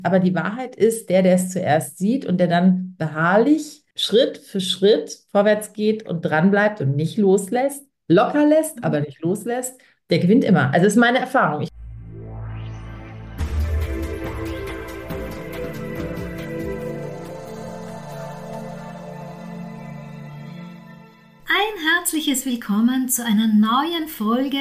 Aber die Wahrheit ist, der es zuerst sieht und der dann beharrlich Schritt für Schritt vorwärts geht und dranbleibt und nicht loslässt, locker lässt, aber nicht loslässt, der gewinnt immer. Also das ist meine Erfahrung. Ein herzliches Willkommen zu einer neuen Folge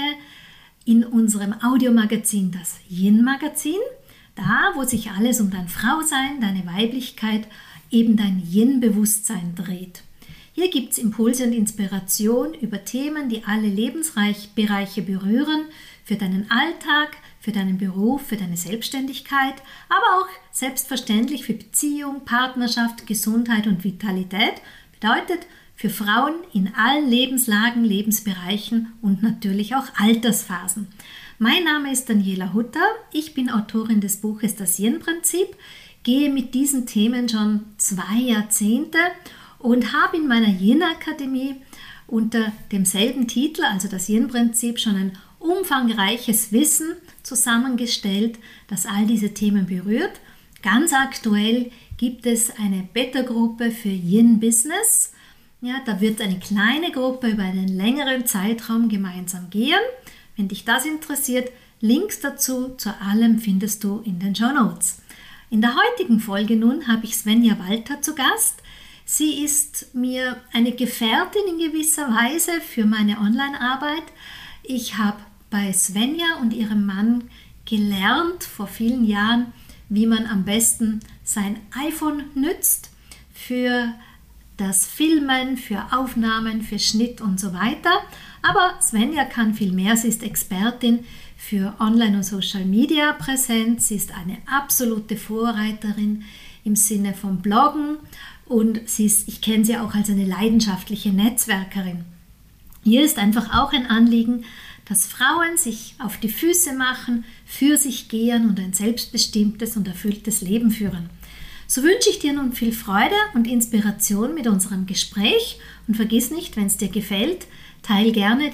in unserem Audiomagazin, das Yin-Magazin. Da, wo sich alles um dein Frausein, deine Weiblichkeit, eben dein Yin-Bewusstsein dreht. Hier gibt es Impulse und Inspiration über Themen, die alle Lebensbereiche berühren, für deinen Alltag, für deinen Beruf, für deine Selbstständigkeit, aber auch selbstverständlich für Beziehung, Partnerschaft, Gesundheit und Vitalität. Bedeutet, für Frauen in allen Lebenslagen, Lebensbereichen und natürlich auch Altersphasen. Mein Name ist Daniela Hutter, ich bin Autorin des Buches Das Yin-Prinzip, gehe mit diesen Themen schon 2 Jahrzehnte und habe in meiner Yin-Akademie unter demselben Titel, also das Yin-Prinzip, schon ein umfangreiches Wissen zusammengestellt, das all diese Themen berührt. Ganz aktuell gibt es eine Beta-Gruppe für Yin-Business. Ja, da wird eine kleine Gruppe über einen längeren Zeitraum gemeinsam gehen. Wenn dich das interessiert, Links dazu zu allem findest du in den Shownotes. In der heutigen Folge nun habe ich Svenja Walter zu Gast. Sie ist mir eine Gefährtin in gewisser Weise für meine Online-Arbeit. Ich habe bei Svenja und ihrem Mann gelernt vor vielen Jahren, wie man am besten sein iPhone nützt für das Filmen, für Aufnahmen, für Schnitt und so weiter. Aber Svenja kann viel mehr. Sie ist Expertin für Online- und Social-Media-Präsenz. Sie ist eine absolute Vorreiterin im Sinne von Bloggen und ich kenne sie auch als eine leidenschaftliche Netzwerkerin. Hier ist einfach auch ein Anliegen, dass Frauen sich auf die Füße machen, für sich gehen und ein selbstbestimmtes und erfülltes Leben führen. So wünsche ich dir nun viel Freude und Inspiration mit unserem Gespräch und vergiss nicht, wenn es dir gefällt, teile gerne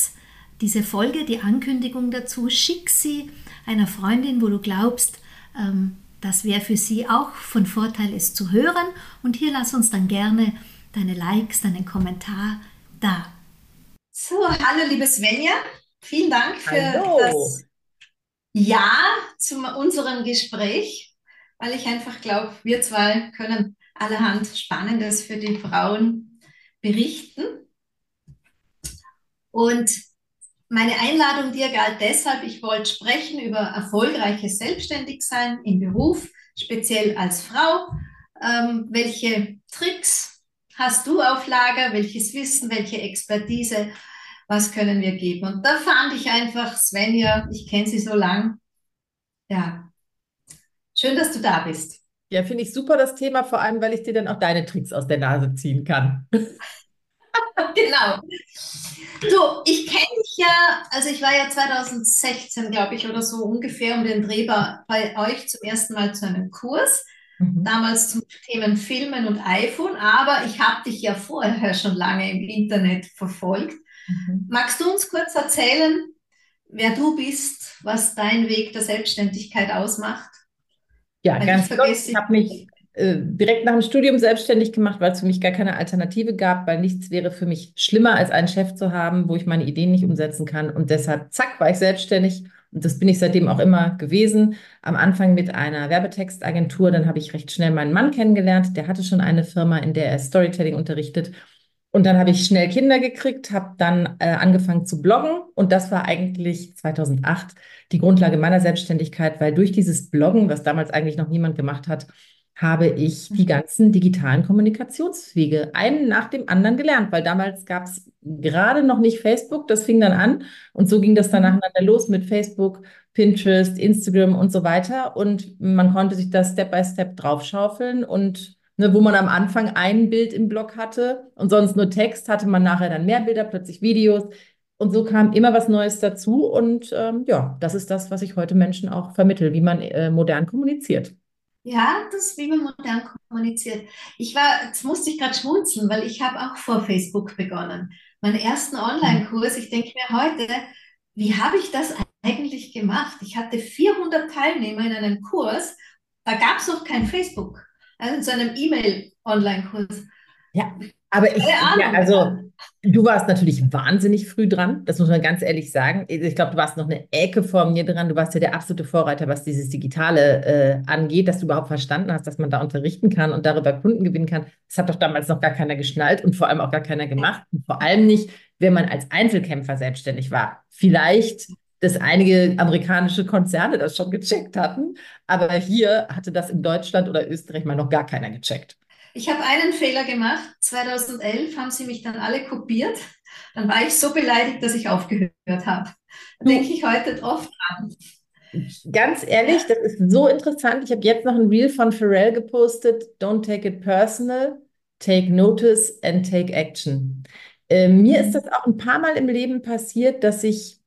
diese Folge, die Ankündigung dazu, schick sie einer Freundin, wo du glaubst, das wäre für sie auch von Vorteil, es zu hören. Und hier lass uns dann gerne deine Likes, deinen Kommentar da. So, hallo liebe Svenja, vielen Dank für Hallo. das Ja zu unserem Gespräch, weil ich einfach glaube, wir zwei können allerhand Spannendes für die Frauen berichten. Und meine Einladung dir galt deshalb, ich wollte sprechen über erfolgreiches Selbstständigsein im Beruf, speziell als Frau. Welche Tricks hast du auf Lager? Welches Wissen, welche Expertise? Was können wir geben? Und da fand ich einfach, Svenja, ich kenne sie so lang. Ja, schön, dass du da bist. Ja, finde ich super das Thema, vor allem, weil ich dir dann auch deine Tricks aus der Nase ziehen kann. Genau. Du, ich kenne dich ja, also ich war ja 2016, glaube ich, oder so ungefähr um den Dreh bei euch zum ersten Mal zu einem Kurs, Mhm. damals zum Themen Filmen und iPhone, aber ich habe dich ja vorher schon lange im Internet verfolgt. Mhm. Magst du uns kurz erzählen, wer du bist, was dein Weg der Selbstständigkeit ausmacht? Ja, Weil ich ganz flott. vergesse Ich habe dich. mich direkt nach dem Studium selbstständig gemacht, weil es für mich gar keine Alternative gab, weil nichts wäre für mich schlimmer, als einen Chef zu haben, wo ich meine Ideen nicht umsetzen kann. Und deshalb, zack, war ich selbstständig. Und das bin ich seitdem auch immer gewesen. Am Anfang mit einer Werbetextagentur, dann habe ich recht schnell meinen Mann kennengelernt. Der hatte schon eine Firma, in der er Storytelling unterrichtet. Und dann habe ich schnell Kinder gekriegt, habe dann angefangen zu bloggen und das war eigentlich 2008 die Grundlage meiner Selbstständigkeit, weil durch dieses Bloggen, was damals eigentlich noch niemand gemacht hat, habe ich die ganzen digitalen Kommunikationswege einen nach dem anderen gelernt, weil damals gab es gerade noch nicht Facebook, das fing dann an und so ging das dann nacheinander los mit Facebook, Pinterest, Instagram und so weiter und man konnte sich das Step by Step draufschaufeln und ne, wo man am Anfang ein Bild im Blog hatte und sonst nur Text, hatte man nachher dann mehr Bilder, plötzlich Videos. Und so kam immer was Neues dazu. Und ja, das ist das, was ich heute Menschen auch vermittle, wie man modern kommuniziert. Ja, das ist, wie man modern kommuniziert. Jetzt musste ich gerade schmunzeln, weil ich habe auch vor Facebook begonnen. Meinen ersten Online-Kurs, ich denke mir heute, wie habe ich das eigentlich gemacht? Ich hatte 400 Teilnehmer in einem Kurs da gab es noch kein Facebook. Also in so einem E-Mail-Online-Kurs. Ja, aber Keine ja, Ahnung. also du warst natürlich wahnsinnig früh dran, das muss man ganz ehrlich sagen. Ich glaube, du warst noch eine Ecke vor mir dran. Du warst ja der absolute Vorreiter, was dieses Digitale angeht, dass du überhaupt verstanden hast, dass man da unterrichten kann und darüber Kunden gewinnen kann. Das hat doch damals noch gar keiner geschnallt und vor allem auch gar keiner gemacht. Und vor allem nicht, wenn man als Einzelkämpfer selbstständig war. Vielleicht, dass einige amerikanische Konzerne das schon gecheckt hatten, aber hier hatte das in Deutschland oder Österreich mal noch gar keiner gecheckt. Ich habe einen Fehler gemacht. 2011 haben sie mich dann alle kopiert. Dann war ich so beleidigt, dass ich aufgehört habe. Da denke Du, ich heute oft dran. ganz ehrlich, Ja? das ist so interessant. Ich habe jetzt noch ein Reel von Pharrell gepostet. Don't take it personal, take notice and take action. Mir ist das Mhm. auch ein paar Mal im Leben passiert, dass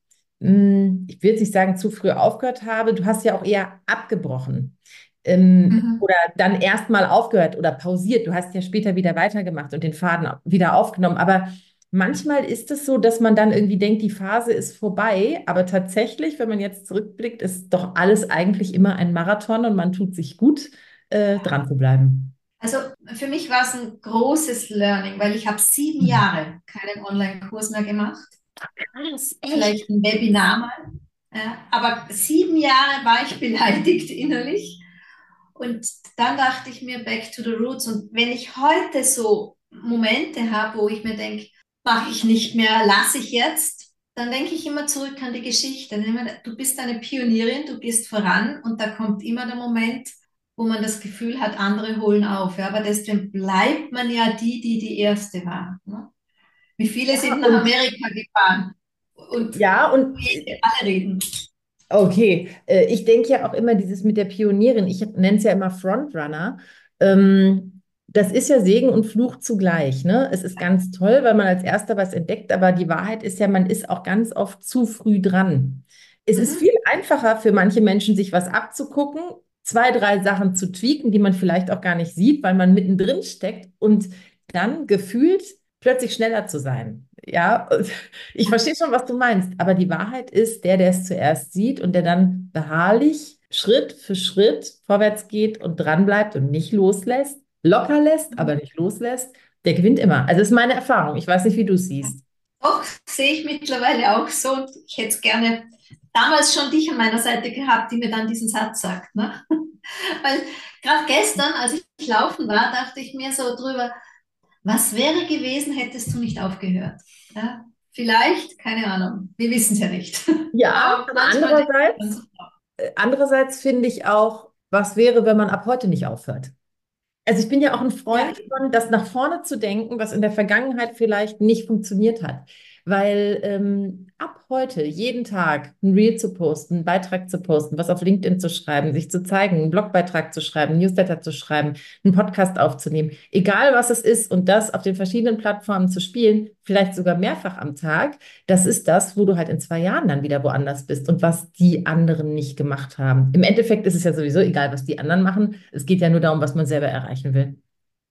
ich will jetzt nicht sagen, zu früh aufgehört habe. Du hast ja auch eher abgebrochen. Mhm. Oder dann erst mal aufgehört oder pausiert. Du hast ja später wieder weitergemacht und den Faden wieder aufgenommen. Aber manchmal ist es so, dass man dann irgendwie denkt, die Phase ist vorbei, aber tatsächlich, wenn man jetzt zurückblickt, ist doch alles eigentlich immer ein Marathon und man tut sich gut, dran zu bleiben. Also für mich war es ein großes Learning, weil ich habe 7 Jahre keinen Online-Kurs mehr gemacht. Krass, echt? Vielleicht ein Webinar mal. Ja, aber 7 Jahre war ich beleidigt innerlich. Und dann dachte ich mir, back to the roots. Und wenn ich heute so Momente habe, wo ich mir denke, mache ich nicht mehr, lasse ich jetzt, dann denke ich immer zurück an die Geschichte. Du bist eine Pionierin, du gehst voran und da kommt immer der Moment, wo man das Gefühl hat, andere holen auf. Ja, aber deswegen bleibt man ja die Erste war. Ne? Wie viele Ja, sind nach und Amerika gefahren und ja, und alle reden. okay, ich denke ja auch immer dieses mit der Pionierin, ich nenne es ja immer Frontrunner. Das ist ja Segen und Fluch zugleich, ne? Es ist ganz toll, weil man als Erster was entdeckt, aber die Wahrheit ist ja, man ist auch ganz oft zu früh dran. Es ist Mhm. viel einfacher für manche Menschen, sich was abzugucken, zwei, drei Sachen zu tweaken, die man vielleicht auch gar nicht sieht, weil man mittendrin steckt und dann gefühlt plötzlich schneller zu sein. Ja, ich verstehe schon, was du meinst, aber die Wahrheit ist, der es zuerst sieht und der dann beharrlich Schritt für Schritt vorwärts geht und dranbleibt und nicht loslässt, locker lässt, aber nicht loslässt, der gewinnt immer. Also das ist meine Erfahrung. Ich weiß nicht, wie du es siehst. Doch, sehe ich mittlerweile auch so. Und ich hätte es gerne damals schon dich an meiner Seite gehabt, die mir dann diesen Satz sagt. Ne? Weil gerade gestern, als ich laufen war, dachte ich mir so drüber, was wäre gewesen, hättest du nicht aufgehört? Ja? Vielleicht, keine Ahnung, wir wissen es ja nicht. Ja, Aber aber manchmal denkt man so, andererseits finde ich auch, was wäre, wenn man ab heute nicht aufhört? Also ich bin ja auch ein ja, Freund von, das nach vorne zu denken, was in der Vergangenheit vielleicht nicht funktioniert hat. Weil ab heute jeden Tag ein Reel zu posten, einen Beitrag zu posten, was auf LinkedIn zu schreiben, sich zu zeigen, einen Blogbeitrag zu schreiben, einen Newsletter zu schreiben, einen Podcast aufzunehmen, egal was es ist und das auf den verschiedenen Plattformen zu spielen, vielleicht sogar mehrfach am Tag, das ist das, wo du halt in 2 Jahren dann wieder woanders bist und was die anderen nicht gemacht haben. Im Endeffekt ist es ja sowieso egal, was die anderen machen. Es geht ja nur darum, was man selber erreichen will.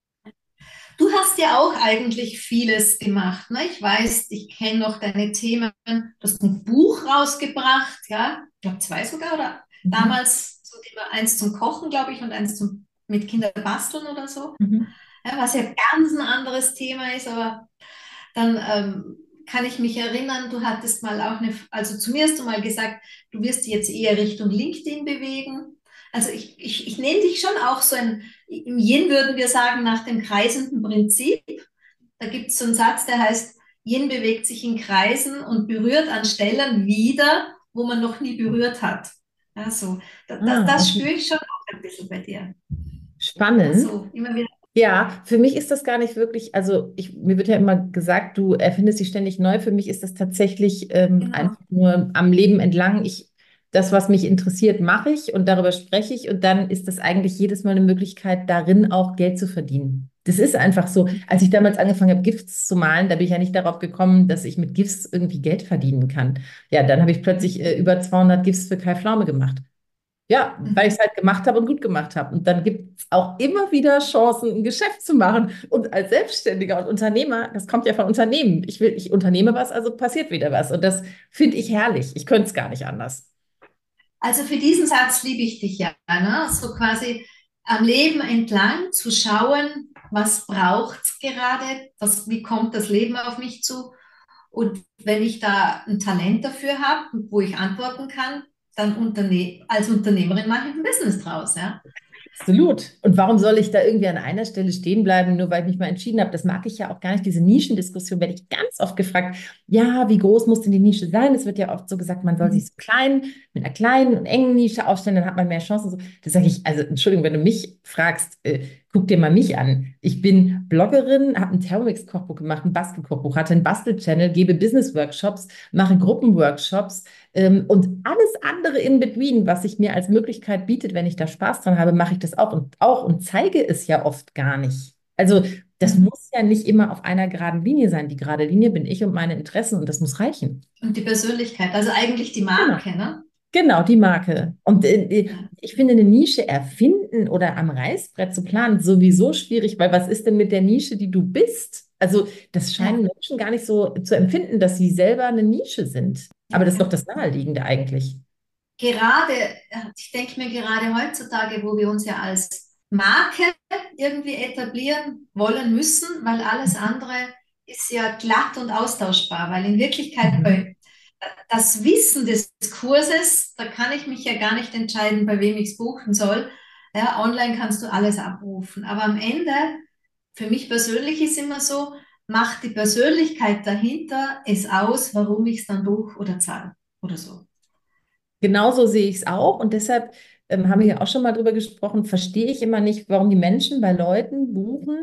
du hast ja auch eigentlich vieles gemacht. Ne? Ich weiß, ich kenne noch deine Themen. Du hast ein Buch rausgebracht, ja, ich glaube zwei sogar, oder Mhm. damals zum Thema eins zum Kochen, glaube ich, und eins zum mit Kinder basteln oder so. Mhm. Ja, was ja ganz ein anderes Thema ist, aber dann kann ich mich erinnern, du hattest mal auch also zu mir hast du mal gesagt, du wirst dich jetzt eher Richtung LinkedIn bewegen. Also ich nehme dich schon auch so im Yin würden wir sagen, nach dem kreisenden Prinzip. Da gibt es so einen Satz, der heißt, Yin bewegt sich in Kreisen und berührt an Stellen wieder, wo man noch nie berührt hat. Also, Ah, das okay. spüre ich schon auch ein bisschen bei dir. Spannend. Also, immer wieder. Ja, für mich ist das gar nicht wirklich, also mir wird ja immer gesagt, du erfindest dich ständig neu. Für mich ist das tatsächlich Genau. einfach nur am Leben entlang. Das, was mich interessiert, mache ich und darüber spreche ich und dann ist das eigentlich jedes Mal eine Möglichkeit, darin auch Geld zu verdienen. Das ist einfach so. Als ich damals angefangen habe, GIFs zu malen, da bin ich ja nicht darauf gekommen, dass ich mit GIFs irgendwie Geld verdienen kann. Ja, dann habe ich plötzlich über 200 GIFs für Kai Pflaume gemacht. Ja, weil ich es Mhm. halt gemacht habe und gut gemacht habe. Und dann gibt es auch immer wieder Chancen, ein Geschäft zu machen. Und als Selbstständiger und Unternehmer, das kommt ja von Unternehmen. Ich unternehme was, also passiert wieder was. Und das finde ich herrlich. Ich könnte es gar nicht anders. Also für diesen Satz liebe ich dich ja, ne? So quasi am Leben entlang zu schauen, was braucht es gerade, wie kommt das Leben auf mich zu? Und wenn ich da ein Talent dafür habe, wo ich antworten kann, dann als Unternehmerin mache ich ein Business draus, ja. Absolut. Und warum soll ich da irgendwie an einer Stelle stehen bleiben, nur weil ich mich mal entschieden habe? Das mag ich ja auch gar nicht. Diese Nischendiskussion werde ich ganz oft gefragt. Ja, wie groß muss denn die Nische sein? Es wird ja oft so gesagt, man soll sich so klein, mit einer kleinen und engen Nische aufstellen, dann hat man mehr Chancen. So. Das sage ich, also Entschuldigung, wenn du mich fragst, guck dir mal mich an. Ich bin Bloggerin, habe ein Thermomix-Kochbuch gemacht, ein Bastelkochbuch, hatte einen Bastel-Channel, gebe Business-Workshops, mache Gruppenworkshops. Und alles andere in between, was sich mir als Möglichkeit bietet, wenn ich da Spaß dran habe, mache ich das auch und zeige es ja oft gar nicht. Also das Mhm. muss ja nicht immer auf einer geraden Linie sein. Die gerade Linie bin ich und meine Interessen und das muss reichen. Und die Persönlichkeit, also eigentlich die Genau. Marke, ne? Genau, die Marke. Und Ja. ich finde eine Nische erfinden oder am Reißbrett zu planen sowieso schwierig, weil was ist denn mit der Nische, die du bist? Also das scheinen Ja. Menschen gar nicht so zu empfinden, dass sie selber eine Nische sind. Aber das ist doch Ja. das Naheliegende eigentlich. Gerade, ich denke mir gerade heutzutage, wo wir uns ja als Marke irgendwie etablieren wollen müssen, weil alles andere ist ja glatt und austauschbar, weil in Wirklichkeit Mhm. das Wissen des Kurses, da kann ich mich ja gar nicht entscheiden, bei wem ich es buchen soll. Ja, online kannst du alles abrufen, aber am Ende, für mich persönlich ist immer so, macht die Persönlichkeit dahinter es aus, warum ich es dann buche oder zahle oder so. Genauso sehe ich es auch und deshalb haben wir ja auch schon mal drüber gesprochen, verstehe ich immer nicht, warum die Menschen bei Leuten buchen,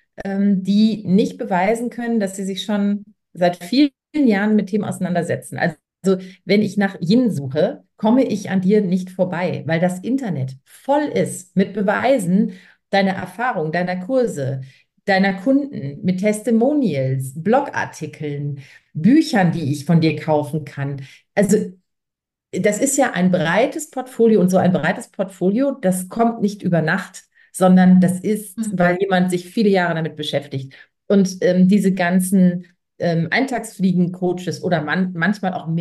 die nicht beweisen können, dass sie sich schon seit vielen Jahren mit Themen auseinandersetzen. Also wenn ich nach Yin suche, komme ich an dir nicht vorbei, weil das Internet voll ist mit Beweisen deiner Erfahrung, deiner Kurse, deiner Kunden, mit Testimonials, Blogartikeln, Büchern, die ich von dir kaufen kann. Also das ist ja ein breites Portfolio und so ein breites Portfolio, das kommt nicht über Nacht, sondern das ist, Mhm. weil jemand sich viele Jahre damit beschäftigt. Und diese ganzen Eintagsfliegen-Coaches oder manchmal auch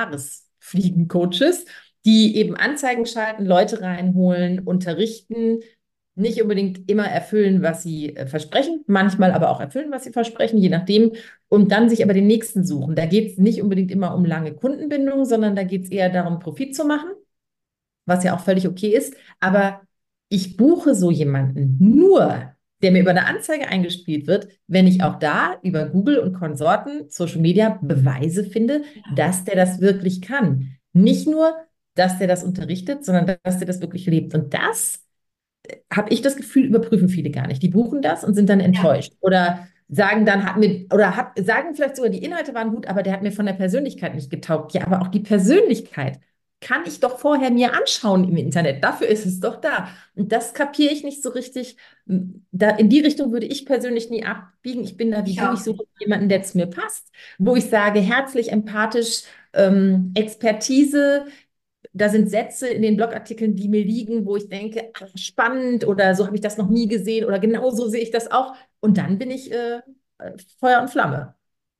Mehrjahresfliegen-Coaches, die eben Anzeigen schalten, Leute reinholen, unterrichten, nicht unbedingt immer erfüllen, was sie versprechen, manchmal aber auch erfüllen, was sie versprechen, je nachdem, und dann sich aber den nächsten suchen. Da geht es nicht unbedingt immer um lange Kundenbindung, sondern da geht es eher darum, Profit zu machen, was ja auch völlig okay ist. Aber ich buche so jemanden nur, der mir über eine Anzeige eingespielt wird, wenn ich auch da über Google und Konsorten, Social Media Beweise finde, dass der das wirklich kann. Nicht nur, dass der das unterrichtet, sondern dass der das wirklich lebt. Und das habe ich das Gefühl, überprüfen viele gar nicht. Die buchen das und sind dann Ja, enttäuscht. Oder sagen dann, sagen vielleicht sogar, die Inhalte waren gut, aber der hat mir von der Persönlichkeit nicht getaugt. Ja, aber auch die Persönlichkeit kann ich doch vorher mir anschauen im Internet. Dafür ist es doch da. Und das kapiere ich nicht so richtig. Da, in die Richtung würde ich persönlich nie abbiegen. Ich bin da wie ich du. Ich auch suche nicht. jemanden, der zu mir passt, wo ich sage, herzlich, empathisch, Expertise, da sind Sätze in den Blogartikeln, die mir liegen, wo ich denke, ah, spannend oder so habe ich das noch nie gesehen oder genau so sehe ich das auch. Und dann bin ich Feuer und Flamme.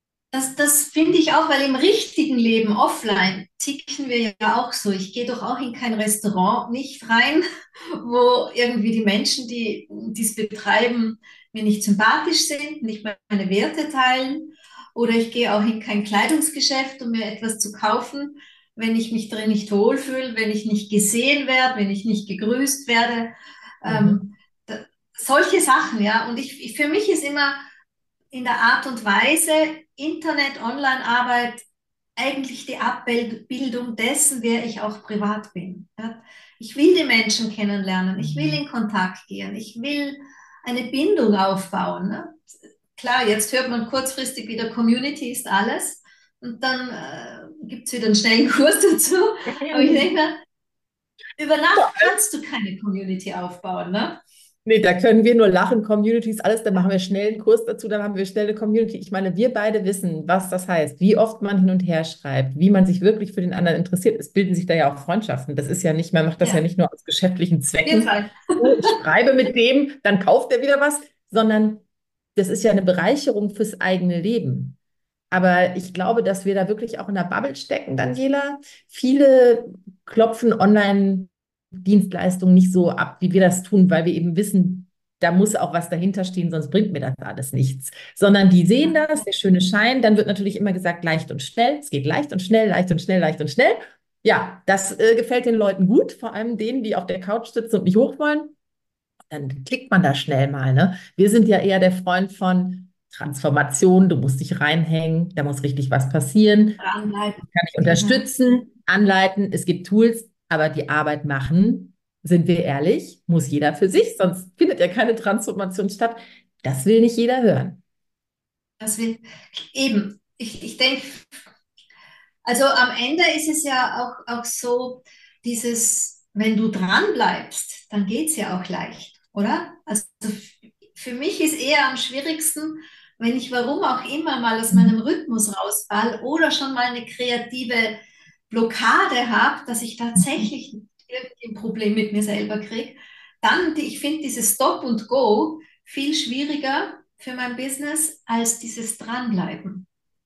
Das finde ich auch, weil im richtigen Leben offline ticken wir ja auch so. Ich gehe doch auch in kein Restaurant nicht rein, wo irgendwie die Menschen, die dies betreiben, mir nicht sympathisch sind, nicht meine Werte teilen. Oder ich gehe auch in kein Kleidungsgeschäft, um mir etwas zu kaufen, wenn ich mich drin nicht wohlfühle, wenn ich nicht gesehen werde, wenn ich nicht gegrüßt werde. Mhm. Ähm, Solche Sachen, ja. Und für mich ist immer in der Art und Weise Internet, Online-Arbeit eigentlich die Abbildung dessen, wer ich auch privat bin. Ja? Ich will die Menschen kennenlernen, ich will Mhm. in Kontakt gehen, ich will eine Bindung aufbauen. Ne? Klar, jetzt hört man kurzfristig wieder, Community ist alles und dann gibt es wieder einen schnellen Kurs dazu. Aber ich denke mir, über Nacht kannst du keine Community aufbauen. Ne? Nee, da können wir nur lachen, Communities, alles, dann machen wir schnell einen Kurs dazu, dann haben wir schnell eine Community. Ich meine, wir beide wissen, was das heißt, wie oft man hin und her schreibt, wie man sich wirklich für den anderen interessiert. Es bilden sich da ja auch Freundschaften. Das ist ja nicht, man macht das ja Ja, nicht nur aus geschäftlichen wir Zwecken. zwei. Oh, ich schreibe mit dem, dann kauft er wieder was, sondern das ist ja eine Bereicherung fürs eigene Leben. Aber ich glaube, dass wir da wirklich auch in der Bubble stecken, Daniela. Viele klopfen Online-Dienstleistungen nicht so ab, wie wir das tun, weil wir eben wissen, da muss auch was dahinter stehen, sonst bringt mir das alles nichts. Sondern die sehen das, der schöne Schein, dann wird natürlich immer gesagt, leicht und schnell. Es geht leicht und schnell, leicht und schnell, leicht und schnell. Ja, das gefällt den Leuten gut, vor allem denen, die auf der Couch sitzen und nicht hoch wollen. Dann klickt man da schnell mal, ne? Wir sind ja eher der Freund von Transformation, du musst dich reinhängen, da muss richtig was passieren, Dranbleiben. kann ich Genau. unterstützen, anleiten, es gibt Tools, aber die Arbeit machen, sind wir ehrlich, muss jeder für sich, sonst findet ja keine Transformation statt. Das will nicht jeder hören. Das wird eben, ich denke, also am Ende ist es ja auch so, wenn du dran bleibst, dann geht es ja auch leicht, oder? Also für mich ist eher am schwierigsten, wenn ich warum auch immer mal aus meinem Rhythmus rausfall oder schon mal eine kreative Blockade habe, dass ich tatsächlich irgendwie ein Problem mit mir selber kriege, dann, ich finde dieses Stop und Go viel schwieriger für mein Business als dieses Dranbleiben.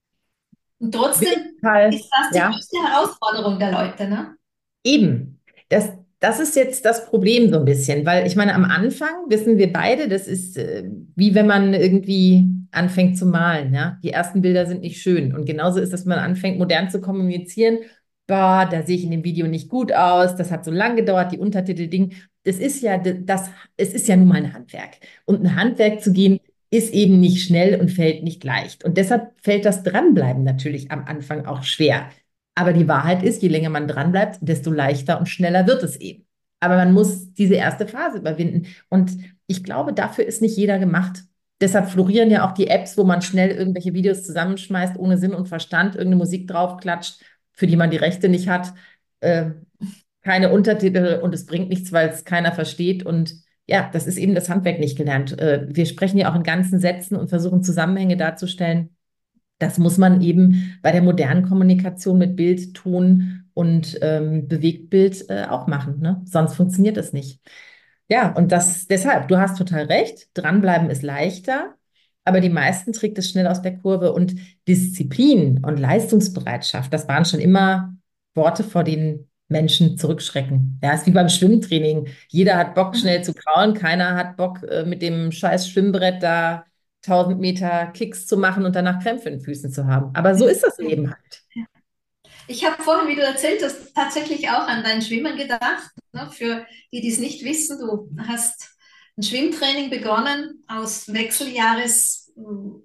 Und Auf trotzdem jeden Fall, ist das die ja. größte Herausforderung der Leute, ne? Eben. Das ist jetzt das Problem so ein bisschen, weil ich meine, am Anfang wissen wir beide, das ist wie wenn man irgendwie anfängt zu malen, ja. Die ersten Bilder sind nicht schön. Und genauso ist es, wenn man anfängt, modern zu kommunizieren. Boah, da sehe ich in dem Video nicht gut aus, das hat so lang gedauert, die Untertitel-Ding. Das ist ja es ist ja nun mal ein Handwerk. Und ein Handwerk zu gehen, ist eben nicht schnell und fällt nicht leicht. Und deshalb fällt das Dranbleiben natürlich am Anfang auch schwer. Aber die Wahrheit ist, je länger man dranbleibt, desto leichter und schneller wird es eben. Aber man muss diese erste Phase überwinden. Und ich glaube, dafür ist nicht jeder gemacht. Deshalb florieren ja auch die Apps, wo man schnell irgendwelche Videos zusammenschmeißt, ohne Sinn und Verstand, irgendeine Musik draufklatscht, für die man die Rechte nicht hat, äh, keine Untertitel und es bringt nichts, weil es keiner versteht. Und ja, das ist eben das Handwerk nicht gelernt. Wir sprechen ja auch in ganzen Sätzen und versuchen Zusammenhänge darzustellen. Das muss man eben bei der modernen Kommunikation mit Bild, Ton und Bewegtbild auch machen, ne? Sonst funktioniert es nicht. Ja, und das deshalb, du hast total recht, dranbleiben ist leichter, aber die meisten trägt es schnell aus der Kurve und Disziplin und Leistungsbereitschaft, das waren schon immer Worte, vor denen Menschen zurückschrecken. Ja, ist wie beim Schwimmtraining. Jeder hat Bock, schnell zu kraulen, keiner hat Bock, mit dem scheiß Schwimmbrett da 1000 Meter Kicks zu machen und danach Krämpfe in den Füßen zu haben. Aber so ist das Leben halt. Ich habe vorhin, wie du erzählt hast, tatsächlich auch an dein Schwimmen gedacht. Ne? Für die, die es nicht wissen, du hast ein Schwimmtraining begonnen aus Wechseljahresanliegen,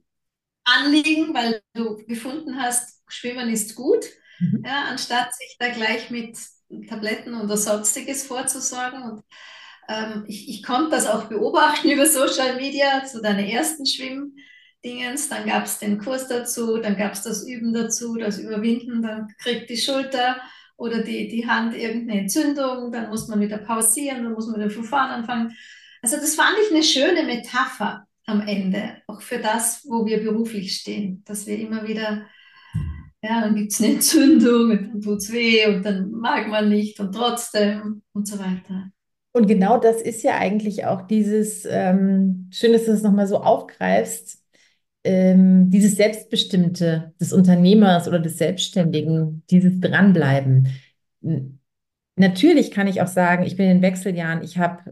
weil du gefunden hast, Schwimmen ist gut, Mhm. ja, anstatt sich da gleich mit Tabletten oder sonstiges vorzusorgen. Und ich konnte das auch beobachten über Social Media, zu deinen ersten Schwimmdingens. Dann gab es den Kurs dazu, dann gab es das Üben dazu, das Überwinden, dann kriegt die Schulter oder die Hand irgendeine Entzündung, dann muss man wieder pausieren, dann muss man wieder von vorne anfangen. Also das fand ich eine schöne Metapher am Ende, auch für das, wo wir beruflich stehen, dass wir immer wieder, ja, dann gibt es eine Entzündung und dann tut es weh und dann mag man nicht und trotzdem und so weiter. Und genau das ist ja eigentlich auch dieses, schön, dass du das nochmal so aufgreifst, dieses Selbstbestimmte des Unternehmers oder des Selbstständigen, dieses Dranbleiben. Natürlich kann ich auch sagen, ich bin in den Wechseljahren, ich habe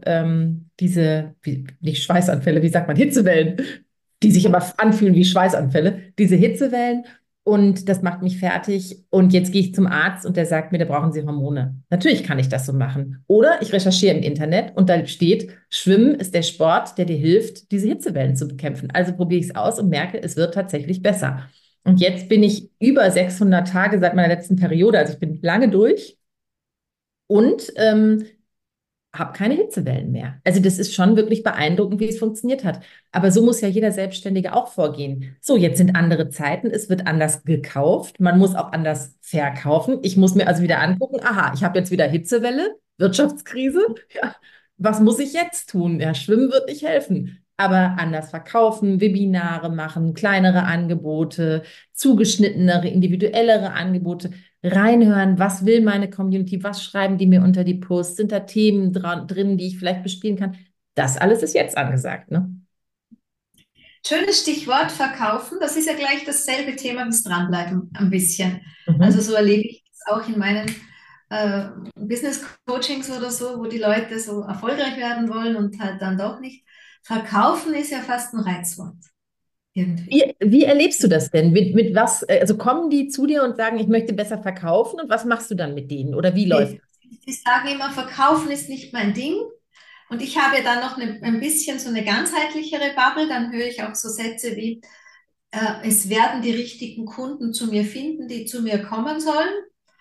nicht Schweißanfälle, wie sagt man, Hitzewellen, die sich aber anfühlen wie Schweißanfälle, diese Hitzewellen und das macht mich fertig und jetzt gehe ich zum Arzt und der sagt mir, da brauchen Sie Hormone. Natürlich kann ich das so machen. Oder ich recherchiere im Internet und da steht, Schwimmen ist der Sport, der dir hilft, diese Hitzewellen zu bekämpfen. Also probiere ich es aus und merke, es wird tatsächlich besser. Und jetzt bin ich über 600 Tage seit meiner letzten Periode, also ich bin lange durch und habe keine Hitzewellen mehr. Also das ist schon wirklich beeindruckend, wie es funktioniert hat. Aber so muss ja jeder Selbstständige auch vorgehen. So, jetzt sind andere Zeiten, es wird anders gekauft, man muss auch anders verkaufen. Ich muss mir also wieder angucken, aha, ich habe jetzt wieder Hitzewelle, Wirtschaftskrise. Ja, was muss ich jetzt tun? Ja, Schwimmen wird nicht helfen. Aber anders verkaufen, Webinare machen, kleinere Angebote, zugeschnittenere, individuellere Angebote reinhören, was will meine Community, was schreiben die mir unter die Posts, sind da Themen drin, die ich vielleicht bespielen kann. Das alles ist jetzt angesagt, ne? Schönes Stichwort verkaufen. Das ist ja gleich dasselbe Thema wie das Dranbleiben ein bisschen. Also Mhm. so erlebe ich es auch in meinen Business Coachings oder so, wo die Leute so erfolgreich werden wollen und halt dann doch nicht. Verkaufen ist ja fast ein Reizwort irgendwie. Wie erlebst du das denn? Mit was, also kommen die zu dir und sagen, ich möchte besser verkaufen und was machst du dann mit denen? Oder wie läuft Nee, das? die sagen immer, verkaufen ist nicht mein Ding. Und ich habe ja dann noch ein bisschen so eine ganzheitlichere Bubble. Dann höre ich auch so Sätze wie, es werden die richtigen Kunden zu mir finden, die zu mir kommen sollen.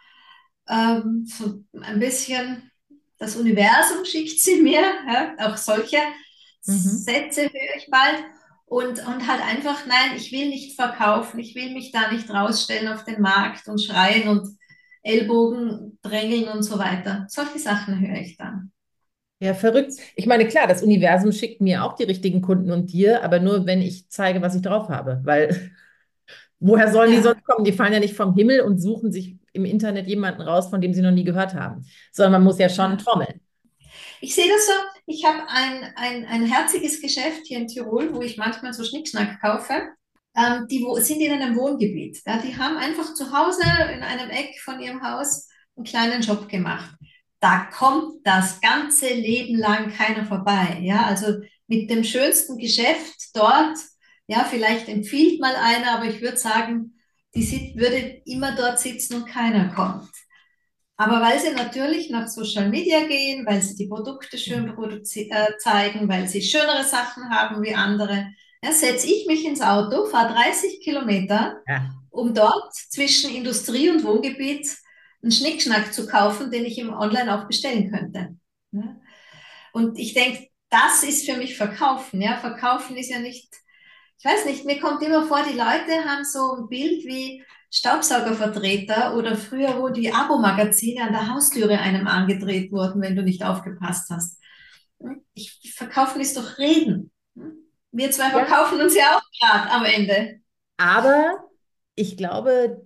So ein bisschen das Universum schickt sie mir. Ja? Auch solche Mhm. Sätze höre ich bald. Und halt einfach, nein, ich will nicht verkaufen, ich will mich da nicht rausstellen auf den Markt und schreien und Ellbogen drängeln und so weiter. Solche Sachen höre ich dann. Ja, verrückt. Ich meine, klar, das Universum schickt mir auch die richtigen Kunden und dir, aber nur, wenn ich zeige, was ich drauf habe. Weil woher sollen die Ja. sonst kommen? Die fallen ja nicht vom Himmel und suchen sich im Internet jemanden raus, von dem sie noch nie gehört haben. Sondern man muss ja schon Ja. trommeln. Ich sehe das so, ich habe ein herziges Geschäft hier in Tirol, wo ich manchmal so Schnickschnack kaufe. Sind in einem Wohngebiet. Ja, die haben einfach zu Hause in einem Eck von ihrem Haus einen kleinen Job gemacht. Da kommt das ganze Leben lang keiner vorbei. Ja, also mit dem schönsten Geschäft dort, ja, vielleicht empfiehlt mal einer, aber ich würde sagen, würde immer dort sitzen und keiner kommt. Aber weil sie natürlich nach Social Media gehen, weil sie die Produkte schön zeigen, weil sie schönere Sachen haben wie andere, ja, setze ich mich ins Auto, fahre 30 Kilometer, Ja. um dort zwischen Industrie und Wohngebiet einen Schnickschnack zu kaufen, den ich im Online auch bestellen könnte. Ja. Und ich denke, das ist für mich Verkaufen. Ja, Verkaufen ist ja nicht, ich weiß nicht, mir kommt immer vor, die Leute haben so ein Bild wie Staubsaugervertreter oder früher, wo die Abo-Magazine an der Haustüre einem angedreht wurden, wenn du nicht aufgepasst hast. Verkaufen ist doch Reden. Wir zwei Ja, verkaufen uns ja auch gerade am Ende. aber ich glaube,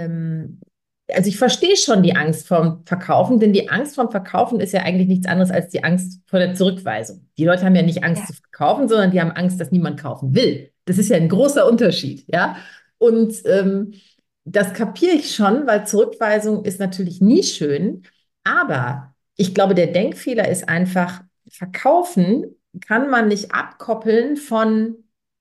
also ich verstehe schon die Angst vorm Verkaufen, denn die Angst vorm Verkaufen ist ja eigentlich nichts anderes als die Angst vor der Zurückweisung. Die Leute haben ja nicht Angst Ja, zu verkaufen, sondern die haben Angst, dass niemand kaufen will. Das ist ja ein großer Unterschied, ja. Und das kapiere ich schon, weil Zurückweisung ist natürlich nie schön, aber ich glaube, der Denkfehler ist einfach, verkaufen kann man nicht abkoppeln von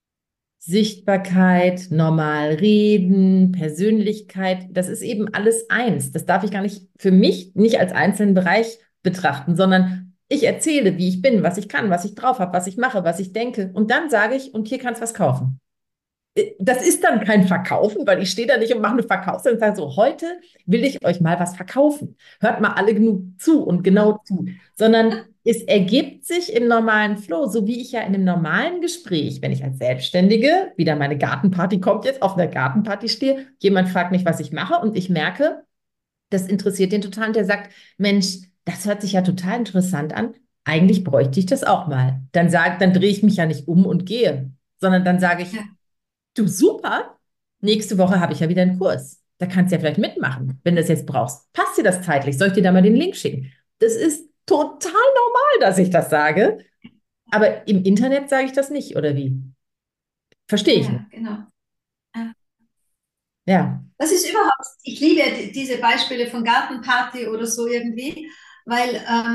Sichtbarkeit, normal reden, Persönlichkeit, das ist eben alles eins. Das darf ich gar nicht für mich nicht als einzelnen Bereich betrachten, sondern ich erzähle, wie ich bin, was ich kann, was ich drauf habe, was ich mache, was ich denke. Und dann sage ich, und hier kannst du was kaufen. Das ist dann kein Verkaufen, weil ich stehe da nicht und mache eine Verkaufsstelle und sage so, heute will ich euch mal was verkaufen. Hört mal alle genug zu und genau zu, sondern es ergibt sich im normalen Flow, so wie ich ja in einem normalen Gespräch, wenn ich als Selbstständige, wieder meine Gartenparty kommt jetzt, auf einer Gartenparty stehe, jemand fragt mich, was ich mache und ich merke, das interessiert den total und der sagt, Mensch, das hört sich ja total interessant an. Eigentlich bräuchte ich das auch mal. Dann drehe ich mich ja nicht um und gehe, sondern dann sage ich, ja, du, super. Nächste Woche habe ich ja wieder einen Kurs. Da kannst du ja vielleicht mitmachen, wenn du das jetzt brauchst. Passt dir das zeitlich? Soll ich dir da mal den Link schicken? Das ist total normal, dass ich das sage. Aber im Internet sage ich das nicht, oder wie? Verstehe ich nicht. ja, genau. Ja. Ja. Das ist überhaupt, ich liebe ja diese Beispiele von Gartenparty oder so irgendwie, weil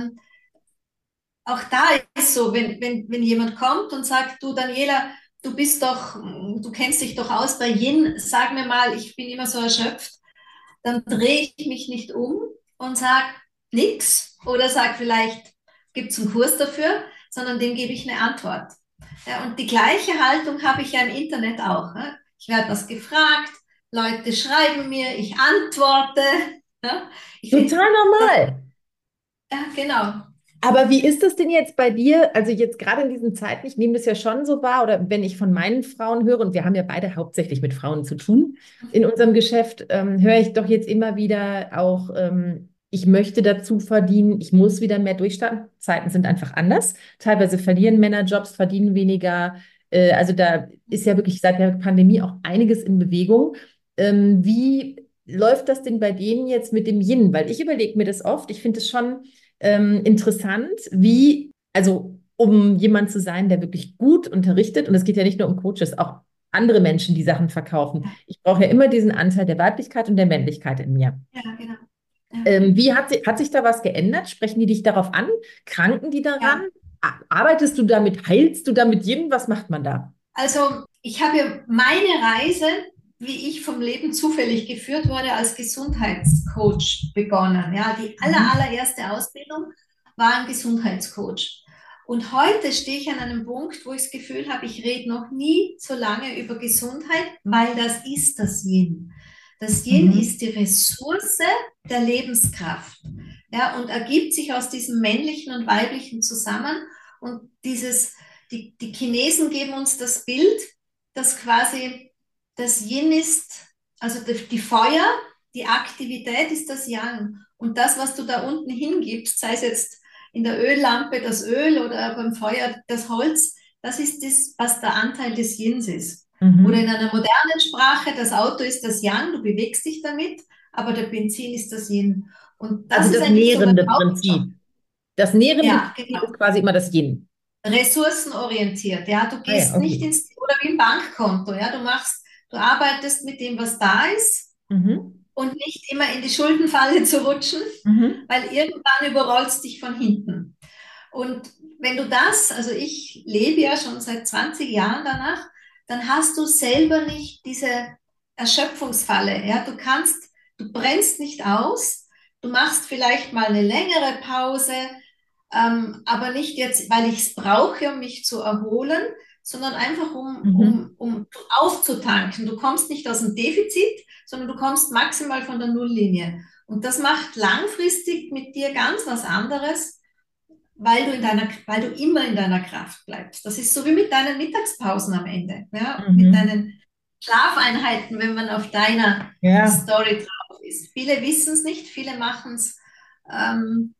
auch da ist so, wenn jemand kommt und sagt, du Daniela, du kennst dich doch aus bei Yin, sag mir mal, ich bin immer so erschöpft, dann drehe ich mich nicht um und sag nix oder sag vielleicht, gibt es einen Kurs dafür, sondern dem gebe ich eine Antwort. Ja, und die gleiche Haltung habe ich ja im Internet auch. Ne? Ich werde was gefragt, Leute schreiben mir, ich antworte. Ja? Ich finde, Total normal. ja, genau. Aber wie ist das denn jetzt bei dir? Also jetzt gerade in diesen Zeiten, ich nehme das ja schon so wahr, oder wenn ich von meinen Frauen höre, und wir haben ja beide hauptsächlich mit Frauen zu tun in unserem Geschäft, höre ich doch jetzt immer wieder auch, ich möchte dazu verdienen, ich muss wieder mehr durchstarten. Zeiten sind einfach anders. Teilweise verlieren Männer Jobs, verdienen weniger. Also da ist ja wirklich seit der Pandemie auch einiges in Bewegung. Wie läuft das denn bei denen jetzt mit dem Yin? Weil ich überlege mir das oft, ich finde es schon interessant, wie, also um jemand zu sein, der wirklich gut unterrichtet. Und es geht ja nicht nur um Coaches, auch andere Menschen, die Sachen verkaufen. Ja, Ich brauche ja immer diesen Anteil der Weiblichkeit und der Männlichkeit in mir. ja, genau. Ja. Wie hat sich da was geändert? Sprechen die dich darauf an? Kranken die daran? Ja. Arbeitest du damit? Heilst du damit jeden? Was macht man da? Also ich habe ja meine Reise, wie ich vom Leben zufällig geführt wurde, als Gesundheitscoach begonnen. Ja, die allererste Ausbildung war ein Gesundheitscoach. Und heute stehe ich an einem Punkt, wo ich das Gefühl habe, ich rede noch nie so lange über Gesundheit, weil das ist das Yin. Das Yin ist die Ressource der Lebenskraft. Ja, und ergibt sich aus diesem männlichen und weiblichen zusammen. Und die Chinesen geben uns das Bild, dass quasi das Yin ist, also die Feuer, die Aktivität ist das Yang. Und das, was du da unten hingibst, sei es jetzt in der Öllampe das Öl oder beim Feuer das Holz, das ist das, was der Anteil des Yins ist. Oder in einer modernen Sprache, das Auto ist das Yang, du bewegst dich damit, aber der Benzin ist das Yin. Und das Also ist das eigentlich so nährende Prinzip. Das nährende ja, Prinzip genau. ist quasi immer das Yin. Ressourcenorientiert. Ja, du Ah ja, gehst nicht okay. oder wie ein Bankkonto. Ja, du arbeitest mit dem, was da ist Mhm. und nicht immer in die Schuldenfalle zu rutschen, Mhm. weil irgendwann überrollst dich von hinten. Und wenn du also ich lebe ja schon seit 20 Jahren danach, dann hast du selber nicht diese Erschöpfungsfalle. Ja, du brennst nicht aus, du machst vielleicht mal eine längere Pause, aber nicht jetzt, weil ich es brauche, um mich zu erholen, sondern einfach um aufzutanken. Du kommst nicht aus dem Defizit, sondern du kommst maximal von der Nulllinie. Und das macht langfristig mit dir ganz was anderes, weil du immer in deiner Kraft bleibst. Das ist so wie mit deinen Mittagspausen am Ende, ja, mit Mhm. deinen Schlafeinheiten, wenn man auf deiner Ja. Story drauf ist. Viele wissen es nicht, viele machen es ähm,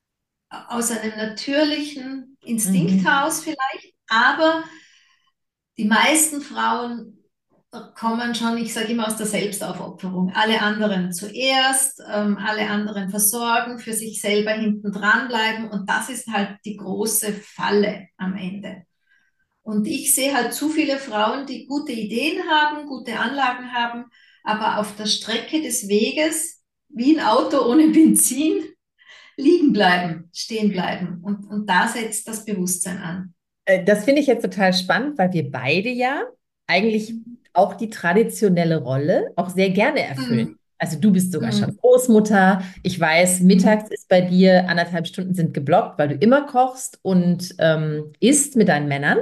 aus einem natürlichen Instinkt Mhm. heraus vielleicht, aber die meisten Frauen kommen schon, ich sage immer, aus der Selbstaufopferung. Alle anderen zuerst, alle anderen versorgen, für sich selber hinten dran bleiben und das ist halt die große Falle am Ende. Und ich sehe halt zu viele Frauen, die gute Ideen haben, gute Anlagen haben, aber auf der Strecke des Weges, wie ein Auto ohne Benzin, liegen bleiben, stehen bleiben. Und da setzt das Bewusstsein an. Das finde ich jetzt total spannend, weil wir beide ja eigentlich auch die traditionelle Rolle auch sehr gerne erfüllen. Mhm. Also du bist sogar schon Mhm. Großmutter. Ich weiß, Mhm. mittags ist bei dir 1,5 Stunden sind geblockt, weil du immer kochst und isst mit deinen Männern.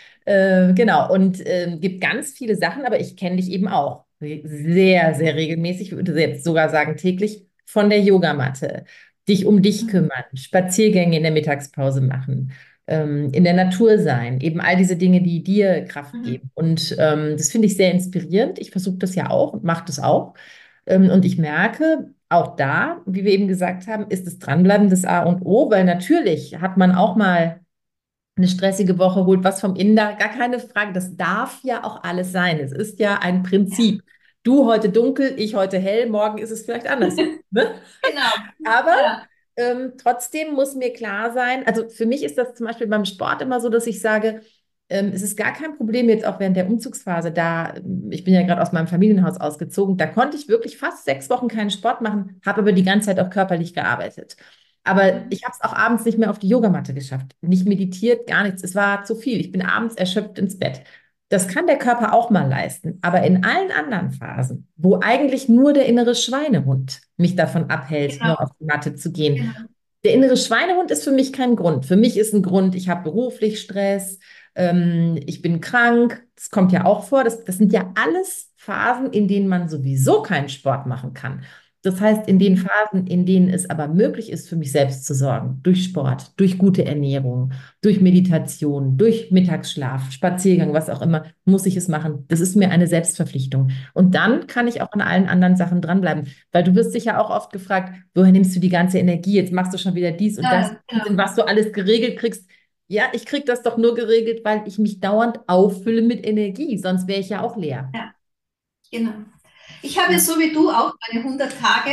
Genau, und gibt ganz viele Sachen, aber ich kenne dich eben auch sehr, sehr regelmäßig, ich würde jetzt sogar sagen täglich, von der Yogamatte, dich um dich Mhm. kümmern, Spaziergänge in der Mittagspause machen, in der Natur sein, eben all diese Dinge, die dir Kraft Mhm. geben. Und das finde ich sehr inspirierend. Ich versuche das ja auch und mache das auch. Und ich merke, auch da, wie wir eben gesagt haben, ist das Dranbleiben das A und O, weil natürlich hat man auch mal eine stressige Woche, holt was vom Inder, gar keine Frage. Das darf ja auch alles sein. Es ist ja ein Ja. Prinzip. Du heute dunkel, ich heute hell, morgen ist es vielleicht anders. Ne? Genau. Aber Ja. trotzdem muss mir klar sein, also für mich ist das zum Beispiel beim Sport immer so, dass ich sage, es ist gar kein Problem jetzt auch während der Umzugsphase da, ich bin ja gerade aus meinem Familienhaus ausgezogen, da konnte ich wirklich fast 6 Wochen keinen Sport machen, habe aber die ganze Zeit auch körperlich gearbeitet. Aber Mhm. ich habe es auch abends nicht mehr auf die Yogamatte geschafft. Nicht meditiert, gar nichts. Es war zu viel. Ich bin abends erschöpft ins Bett. Das kann der Körper auch mal leisten. Aber in allen anderen Phasen, wo eigentlich nur der innere Schweinehund mich davon abhält, Genau. nur auf die Matte zu gehen. Genau. Der innere Schweinehund ist für mich kein Grund. Für mich ist ein Grund, ich habe beruflich Stress, ich bin krank. Das kommt ja auch vor. Das sind ja alles Phasen, in denen man sowieso keinen Sport machen kann. Das heißt, in den Mhm. Phasen, in denen es aber möglich ist, für mich selbst zu sorgen, durch Sport, durch gute Ernährung, durch Meditation, durch Mittagsschlaf, Spaziergang, was auch immer, muss ich es machen. Das ist mir eine Selbstverpflichtung. Und dann kann ich auch an allen anderen Sachen dranbleiben, weil du wirst dich ja auch oft gefragt, woher nimmst du die ganze Energie? Jetzt machst du schon wieder dies und das, Ja, genau. was du alles geregelt kriegst. Ja, ich krieg das doch nur geregelt, weil ich mich dauernd auffülle mit Energie, sonst wäre ich ja auch leer. Ja, genau. Ich habe Ja. so wie du auch meine 100 Tage.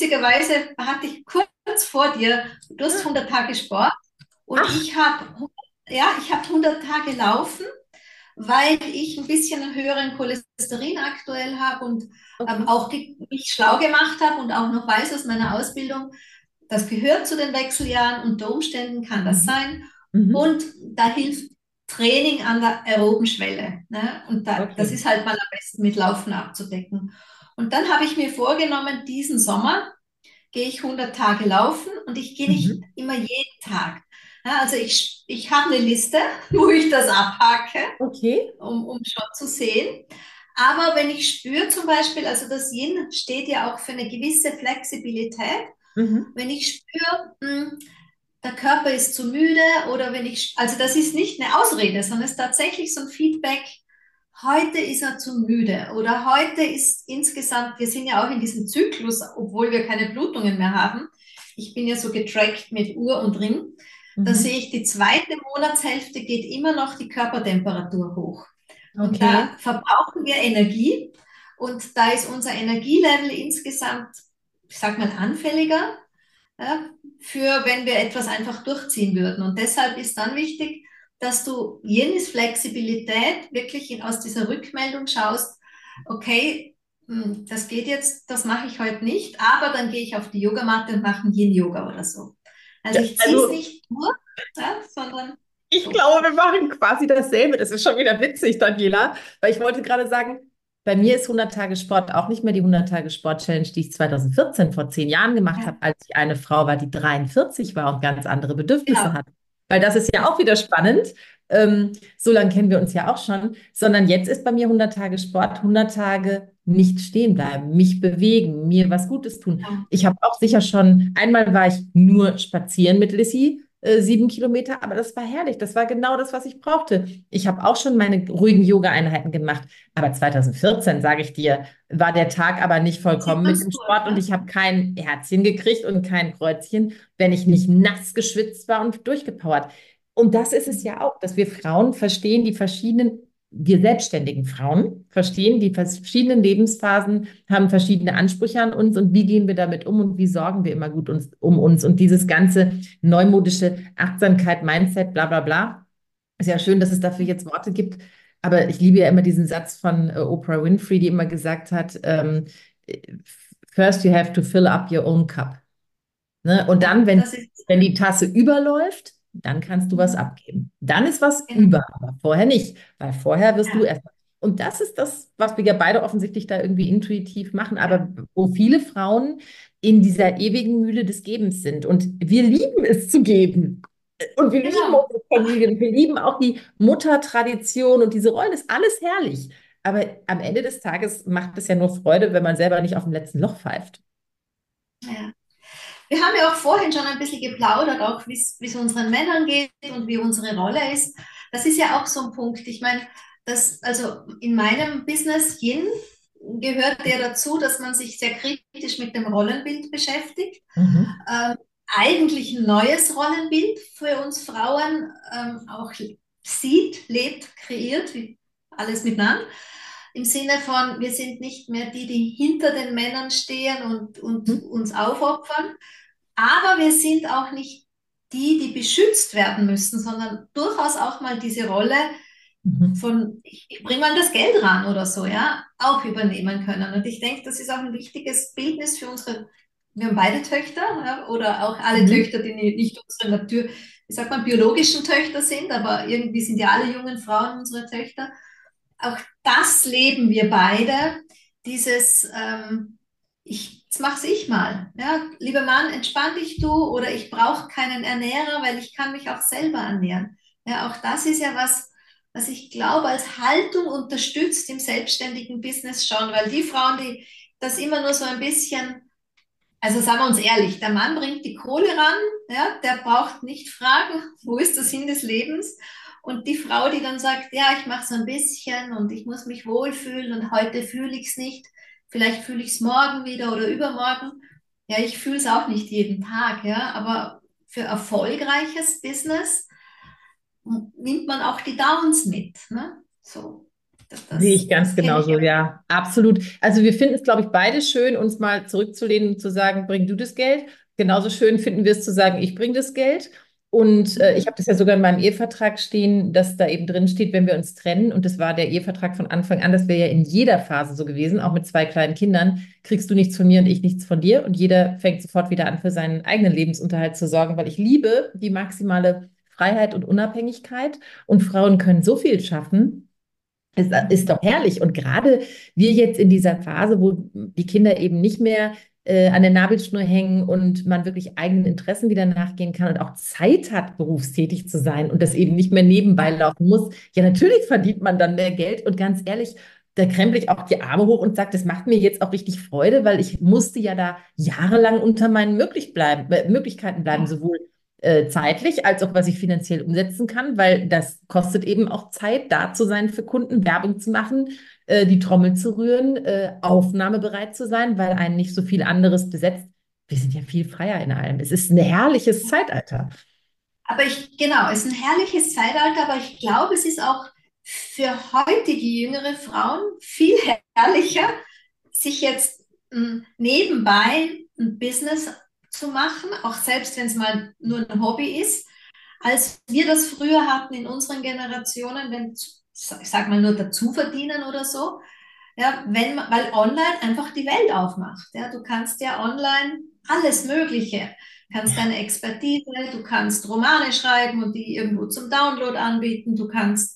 Witzigerweise hatte ich kurz vor dir, du hast 100 Tage Sport und Ach, ich habe ja, ich habe 100 Tage laufen, weil ich ein bisschen einen höheren Cholesterin aktuell habe und Okay. auch mich schlau gemacht habe und auch noch weiß aus meiner Ausbildung, das gehört zu den Wechseljahren, unter Umständen kann das Mhm. sein. Mhm. Und da hilft Training an der aeroben Schwelle. Ne? Und das Okay. ist halt mal am besten mit Laufen abzudecken. Und dann habe ich mir vorgenommen, diesen Sommer gehe ich 100 Tage laufen und ich gehe nicht Mhm. immer jeden Tag. Ja, also ich habe eine Liste, wo ich das abhake, Okay. um schon zu sehen. Aber wenn ich spüre zum Beispiel, also das Yin steht ja auch für eine gewisse Flexibilität, Mhm. wenn ich spüre, der Körper ist zu müde oder wenn ich, also das ist nicht eine Ausrede, sondern es ist tatsächlich so ein Feedback, heute ist er zu müde oder heute ist insgesamt, wir sind ja auch in diesem Zyklus, obwohl wir keine Blutungen mehr haben. Ich bin ja so getrackt mit Uhr und Ring. Da Mhm. sehe ich, die zweite Monatshälfte geht immer noch die Körpertemperatur hoch. Und da Okay. verbrauchen wir Energie und da ist unser Energielevel insgesamt, ich sag mal, anfälliger, ja, für wenn wir etwas einfach durchziehen würden. Und deshalb ist dann wichtig, dass du jenes Flexibilität wirklich aus dieser Rückmeldung schaust, okay, das geht jetzt, das mache ich heute nicht, aber dann gehe ich auf die Yogamatte und mache ein Yin-Yoga oder so. Also Ja, ich ziehe es also nicht durch, ja, sondern ich so. glaube, wir machen quasi dasselbe. Das ist schon wieder witzig, Daniela, weil ich wollte gerade sagen, bei mir ist 100 Tage Sport auch nicht mehr die 100 Tage Sport Challenge, die ich 2014 vor 10 Jahren gemacht habe, Ja, als ich eine Frau war, die 43 war und ganz andere Bedürfnisse genau. hat. Weil das ist ja auch wieder spannend. So lange kennen wir uns ja auch schon. Sondern jetzt ist bei mir 100 Tage Sport, 100 Tage nicht stehen bleiben, mich bewegen, mir was Gutes tun. Ja. Ich habe auch sicher schon, einmal war ich nur spazieren mit Lissy, 7 Kilometer, aber das war herrlich. Das war genau das, was ich brauchte. Ich habe auch schon meine ruhigen Yoga-Einheiten gemacht, aber 2014, sage ich dir, war der Tag aber nicht Zieht vollkommen man mit es dem durch, Sport und ne? ich habe kein Herzchen gekriegt und kein Kreuzchen, wenn ich nicht nass geschwitzt war und durchgepowert. Und das ist es ja auch, dass wir Frauen verstehen die verschiedenen, wir selbstständigen Frauen verstehen die verschiedenen Lebensphasen, haben verschiedene Ansprüche an uns und wie gehen wir damit um und wie sorgen wir immer gut um uns und dieses ganze neumodische Achtsamkeit, Mindset, bla bla bla. Ist ja schön, dass es dafür jetzt Worte gibt, aber ich liebe ja immer diesen Satz von Oprah Winfrey, die immer gesagt hat, first you have to fill up your own cup. Ne? Und Ja, dann, das ist, wenn die Tasse überläuft, dann kannst du was abgeben. Dann ist was genau, über, aber vorher nicht, weil vorher wirst du ja, erst. Und das ist das, was wir ja beide offensichtlich da irgendwie intuitiv machen, ja, aber wo viele Frauen in dieser ewigen Mühle des Gebens sind. Und wir lieben es zu geben. Und wir lieben genau. unsere Familien. Wir lieben auch die Muttertradition und diese Rollen. Ist alles herrlich. Aber am Ende des Tages macht es ja nur Freude, wenn man selber nicht auf dem letzten Loch pfeift. Ja. Wir haben ja auch vorhin schon ein bisschen geplaudert, auch wie es unseren Männern geht und wie unsere Rolle ist. Das ist ja auch so ein Punkt. Ich meine, also in meinem Business Yin gehört ja dazu, dass man sich sehr kritisch mit dem Rollenbild beschäftigt. Mhm. Ähm, Eigentlich ein neues Rollenbild für uns Frauen auch sieht, lebt, kreiert, wie alles miteinander. Im Sinne von, wir sind nicht mehr die, die hinter den Männern stehen und Mhm. uns aufopfern, aber wir sind auch nicht die, die beschützt werden müssen, sondern durchaus auch mal diese Rolle Mhm. von, ich bringe mal das Geld ran oder so, ja, auch übernehmen können. Und ich denke, das ist auch ein wichtiges Bildnis für unsere, wir haben beide Töchter, ja, oder auch alle Mhm. Töchter, die nicht unsere Natur, wie sagt man, biologischen Töchter sind, aber irgendwie sind ja alle jungen Frauen unsere Töchter. Auch das leben wir beide, dieses, jetzt mach's ich mal. Ja, lieber Mann, entspann dich du oder ich brauche keinen Ernährer, weil ich kann mich auch selber ernähren. Ja, auch das ist ja was ich glaube, als Haltung unterstützt im selbstständigen Business schon, weil die Frauen, die das immer nur so ein bisschen, also sagen wir uns ehrlich, der Mann bringt die Kohle ran, ja, der braucht nicht fragen, wo ist der Sinn des Lebens? Und die Frau, die dann sagt, ja, ich mache so ein bisschen und ich muss mich wohlfühlen und heute fühle ich es nicht, vielleicht fühle ich es morgen wieder oder übermorgen. Ja, ich fühle es auch nicht jeden Tag, ja, aber für erfolgreiches Business nimmt man auch die Downs mit, ne? So, Sehe ich ganz das kenne ich genauso, ja. ja, absolut. Also wir finden es, glaube ich, beide schön, uns mal zurückzulehnen und zu sagen, bring du das Geld. Genauso schön finden wir es zu sagen, ich bringe das Geld. Und ich habe das ja sogar in meinem Ehevertrag stehen, dass da eben drin steht, wenn wir uns trennen, und das war der Ehevertrag von Anfang an, das wäre ja in jeder Phase so gewesen, auch mit 2 kleinen Kindern, kriegst du nichts von mir und ich nichts von dir. Und jeder fängt sofort wieder an, für seinen eigenen Lebensunterhalt zu sorgen, weil ich liebe die maximale Freiheit und Unabhängigkeit. Und Frauen können so viel schaffen. Es ist doch herrlich. Und gerade wir jetzt in dieser Phase, wo die Kinder eben nicht mehr an der Nabelschnur hängen und man wirklich eigenen Interessen wieder nachgehen kann und auch Zeit hat, berufstätig zu sein und das eben nicht mehr nebenbei laufen muss. Ja, natürlich verdient man dann mehr Geld. Und ganz ehrlich, da kremple ich auch die Arme hoch und sage, das macht mir jetzt auch richtig Freude, weil ich musste ja da jahrelang unter meinen Möglichkeiten bleiben, sowohl zeitlich, als auch was ich finanziell umsetzen kann, weil das kostet eben auch Zeit, da zu sein für Kunden, Werbung zu machen, die Trommel zu rühren, aufnahmebereit zu sein, weil einen nicht so viel anderes besetzt. Wir sind ja viel freier in allem. Es ist ein herrliches Zeitalter. Aber genau, es ist ein herrliches Zeitalter, aber ich glaube, es ist auch für heutige jüngere Frauen viel herrlicher, sich jetzt nebenbei ein Business zu machen, auch selbst wenn es mal nur ein Hobby ist, als wir das früher hatten in unseren Generationen, wenn, ich sag mal, nur dazu verdienen oder so. Ja, weil online einfach die Welt aufmacht. Ja, du kannst ja online alles Mögliche. Du kannst deine Expertise, du kannst Romane schreiben und die irgendwo zum Download anbieten, du kannst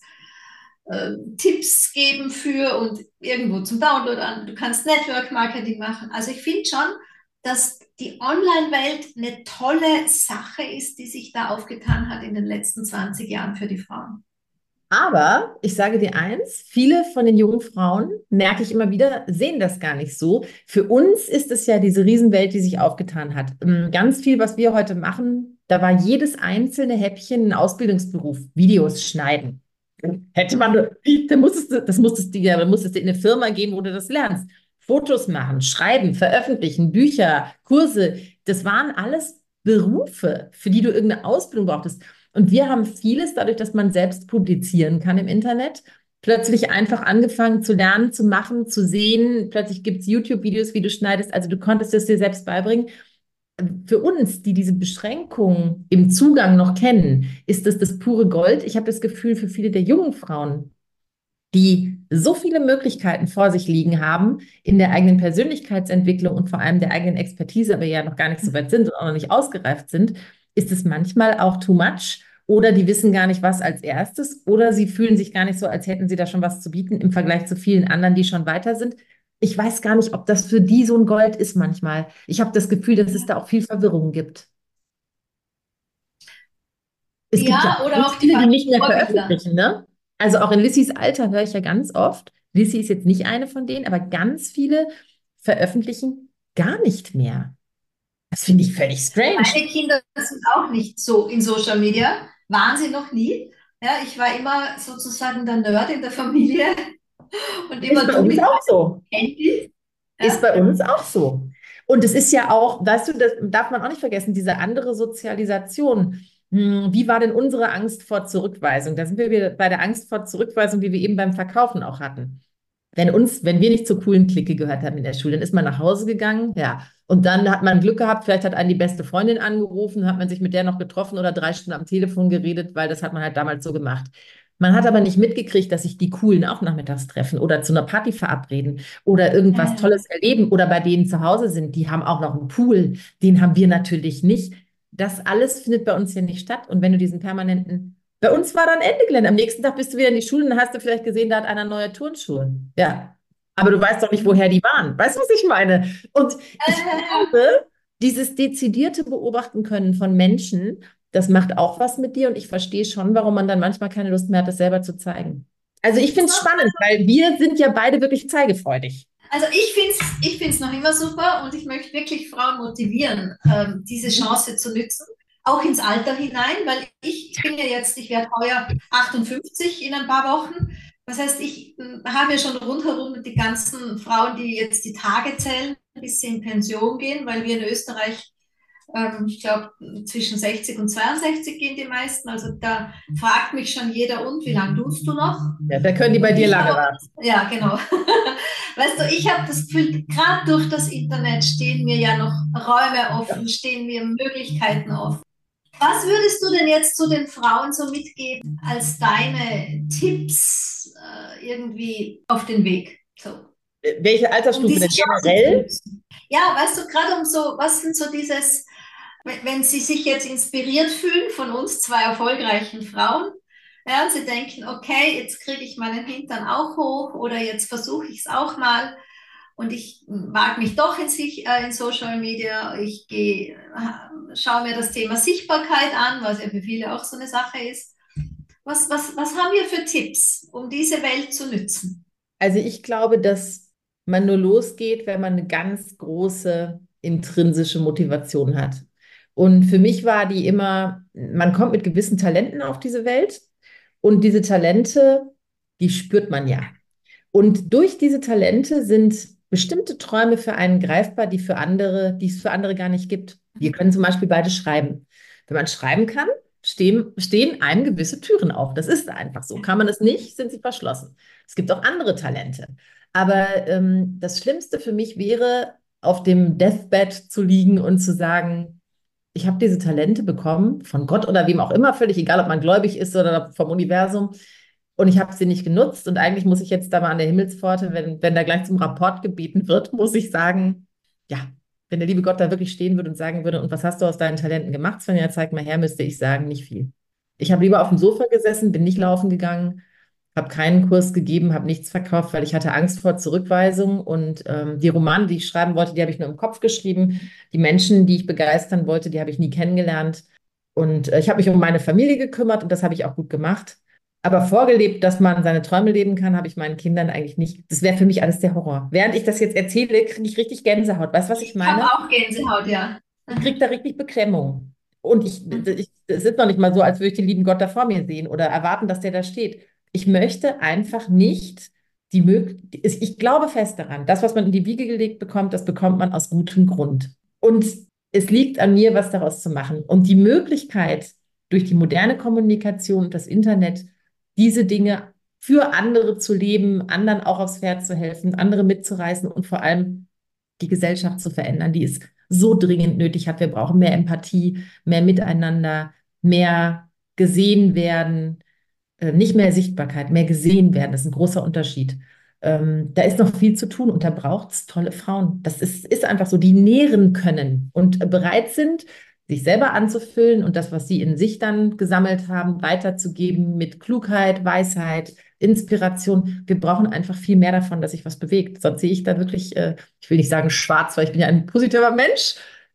Tipps geben für und irgendwo zum Download an, du kannst Network Marketing machen. Also ich finde schon, dass die Online-Welt eine tolle Sache ist, die sich da aufgetan hat in den letzten 20 Jahren für die Frauen. Aber ich sage dir eins, viele von den jungen Frauen, merke ich immer wieder, sehen das gar nicht so. Für uns ist es ja diese Riesenwelt, die sich aufgetan hat. Ganz viel, was wir heute machen, da war jedes einzelne Häppchen ein Ausbildungsberuf, Videos schneiden. Hätte man, dann musstest du in eine Firma gehen, wo du das lernst. Fotos machen, schreiben, veröffentlichen, Bücher, Kurse, das waren alles Berufe, für die du irgendeine Ausbildung brauchtest. Und wir haben vieles, dadurch, dass man selbst publizieren kann im Internet, plötzlich einfach angefangen zu lernen, zu machen, zu sehen. Plötzlich gibt es YouTube-Videos, wie du schneidest. Also du konntest es dir selbst beibringen. Für uns, die diese Beschränkungen im Zugang noch kennen, ist das pure Gold. Ich habe das Gefühl, für viele der jungen Frauen, die so viele Möglichkeiten vor sich liegen haben in der eigenen Persönlichkeitsentwicklung und vor allem der eigenen Expertise, aber ja noch gar nicht so weit sind und auch noch nicht ausgereift sind, ist es manchmal auch too much, oder die wissen gar nicht, was als erstes, oder sie fühlen sich gar nicht so, als hätten sie da schon was zu bieten im Vergleich zu vielen anderen, die schon weiter sind. Ich weiß gar nicht, ob das für die so ein Gold ist manchmal. Ich habe das Gefühl, dass es da auch viel Verwirrung gibt. Es gibt ja Oder ganz auch die viele, die nicht mehr Vorbilder. veröffentlichen, ne? Also auch in Lissys Alter höre ich ja ganz oft, Lissy ist jetzt nicht eine von denen, aber ganz viele veröffentlichen gar nicht mehr. Das finde ich völlig strange. Meine Kinder sind auch nicht so in Social Media, waren sie noch nie. Ja, ich war immer sozusagen der Nerd in der Familie und immer Ist bei du uns mit auch so. Handy. Ist bei uns auch so. Und es ist ja auch, weißt du, das darf man auch nicht vergessen, diese andere Sozialisation. Wie war denn unsere Angst vor Zurückweisung? Da sind wir wieder bei der Angst vor Zurückweisung, die wir eben beim Verkaufen auch hatten. Wenn wir nicht zur coolen Clique gehört haben in der Schule, dann ist man nach Hause gegangen, ja. Und dann hat man Glück gehabt, vielleicht hat einen die beste Freundin angerufen, hat man sich mit der noch getroffen oder 3 Stunden am Telefon geredet, weil das hat man halt damals so gemacht. Man hat aber nicht mitgekriegt, dass sich die Coolen auch nachmittags treffen oder zu einer Party verabreden oder irgendwas Tolles erleben oder bei denen zu Hause sind. Die haben auch noch einen Pool, den haben wir natürlich nicht. Das alles findet bei uns hier nicht statt. Und wenn du diesen bei uns war dann Ende Gelände. Am nächsten Tag bist du wieder in die Schule und dann hast du vielleicht gesehen, da hat einer neue Turnschuhe. Ja. Aber du weißt doch nicht, woher die waren. Weißt du, was ich meine? Und ich glaube, dieses dezidierte Beobachten können von Menschen, das macht auch was mit dir. Und ich verstehe schon, warum man dann manchmal keine Lust mehr hat, das selber zu zeigen. Also ich finde es spannend, weil wir sind ja beide wirklich zeigefreudig. Also ich find's noch immer super und ich möchte wirklich Frauen motivieren, diese Chance zu nutzen, auch ins Alter hinein, weil ich bin ja jetzt, ich werde heuer 58 in ein paar Wochen. Das heißt, ich habe ja schon rundherum die ganzen Frauen, die jetzt die Tage zählen, bis sie in Pension gehen, weil wir in Österreich, ich glaube, zwischen 60 und 62 gehen die meisten. Also da fragt mich schon jeder, und wie lange tust du noch? Ja, da können die bei dir lange warten. Ja, genau. Weißt du, ich habe das Gefühl, gerade durch das Internet stehen mir ja noch Räume offen, stehen mir Möglichkeiten offen. Was würdest du denn jetzt zu den Frauen so mitgeben als deine Tipps irgendwie auf den Weg? So, Welche um Altersstufe diese denn Chance zu generell? nutzen. Ja, weißt du, gerade um so, was sind so dieses, wenn Sie sich jetzt inspiriert fühlen von uns zwei erfolgreichen Frauen, ja, und Sie denken, okay, jetzt kriege ich meinen Hintern auch hoch oder jetzt versuche ich es auch mal und ich mag mich doch in Social Media, schaue mir das Thema Sichtbarkeit an, was ja für viele auch so eine Sache ist. Was haben wir für Tipps, um diese Welt zu nützen? Also ich glaube, dass man nur losgeht, wenn man eine ganz große intrinsische Motivation hat. Und für mich war die immer, man kommt mit gewissen Talenten auf diese Welt und diese Talente, die spürt man ja. Und durch diese Talente sind bestimmte Träume für einen greifbar, die es für andere gar nicht gibt. Wir können zum Beispiel beide schreiben. Wenn man schreiben kann, stehen einem gewisse Türen auf. Das ist einfach so. Kann man es nicht, sind sie verschlossen. Es gibt auch andere Talente. Aber das Schlimmste für mich wäre, auf dem Deathbed zu liegen und zu sagen, ich habe diese Talente bekommen, von Gott oder wem auch immer, völlig egal, ob man gläubig ist oder vom Universum. Und ich habe sie nicht genutzt. Und eigentlich muss ich jetzt da mal an der Himmelspforte, wenn da gleich zum Rapport gebeten wird, muss ich sagen, ja, wenn der liebe Gott da wirklich stehen würde und sagen würde, und was hast du aus deinen Talenten gemacht, Svenja, zeig mal her, müsste ich sagen, nicht viel. Ich habe lieber auf dem Sofa gesessen, bin nicht laufen gegangen, habe keinen Kurs gegeben, habe nichts verkauft, weil ich hatte Angst vor Zurückweisung. Und die Romane, die ich schreiben wollte, die habe ich nur im Kopf geschrieben. Die Menschen, die ich begeistern wollte, die habe ich nie kennengelernt. Und ich habe mich um meine Familie gekümmert und das habe ich auch gut gemacht. Aber vorgelebt, dass man seine Träume leben kann, habe ich meinen Kindern eigentlich nicht. Das wäre für mich alles der Horror. Während ich das jetzt erzähle, kriege ich richtig Gänsehaut. Weißt du, was ich Ich habe meine? auch Gänsehaut, ja. Ich kriege da richtig Beklemmung. Und es ist noch nicht mal so, als würde ich den lieben Gott da vor mir sehen oder erwarten, dass der da steht. Ich möchte einfach nicht die Möglichkeit, ich glaube fest daran, das, was man in die Wiege gelegt bekommt, das bekommt man aus gutem Grund. Und es liegt an mir, was daraus zu machen. Und die Möglichkeit, durch die moderne Kommunikation und das Internet, diese Dinge für andere zu leben, anderen auch aufs Pferd zu helfen, andere mitzureißen und vor allem die Gesellschaft zu verändern, die es so dringend nötig hat. Wir brauchen mehr Empathie, mehr Miteinander, mehr gesehen werden, nicht mehr Sichtbarkeit, mehr gesehen werden. Das ist ein großer Unterschied. Da ist noch viel zu tun und da braucht es tolle Frauen. Ist einfach so, die nähren können und bereit sind, sich selber anzufüllen und das, was sie in sich dann gesammelt haben, weiterzugeben mit Klugheit, Weisheit, Inspiration. Wir brauchen einfach viel mehr davon, dass sich was bewegt. Sonst sehe ich da wirklich, ich will nicht sagen schwarz, weil ich bin ja ein positiver Mensch,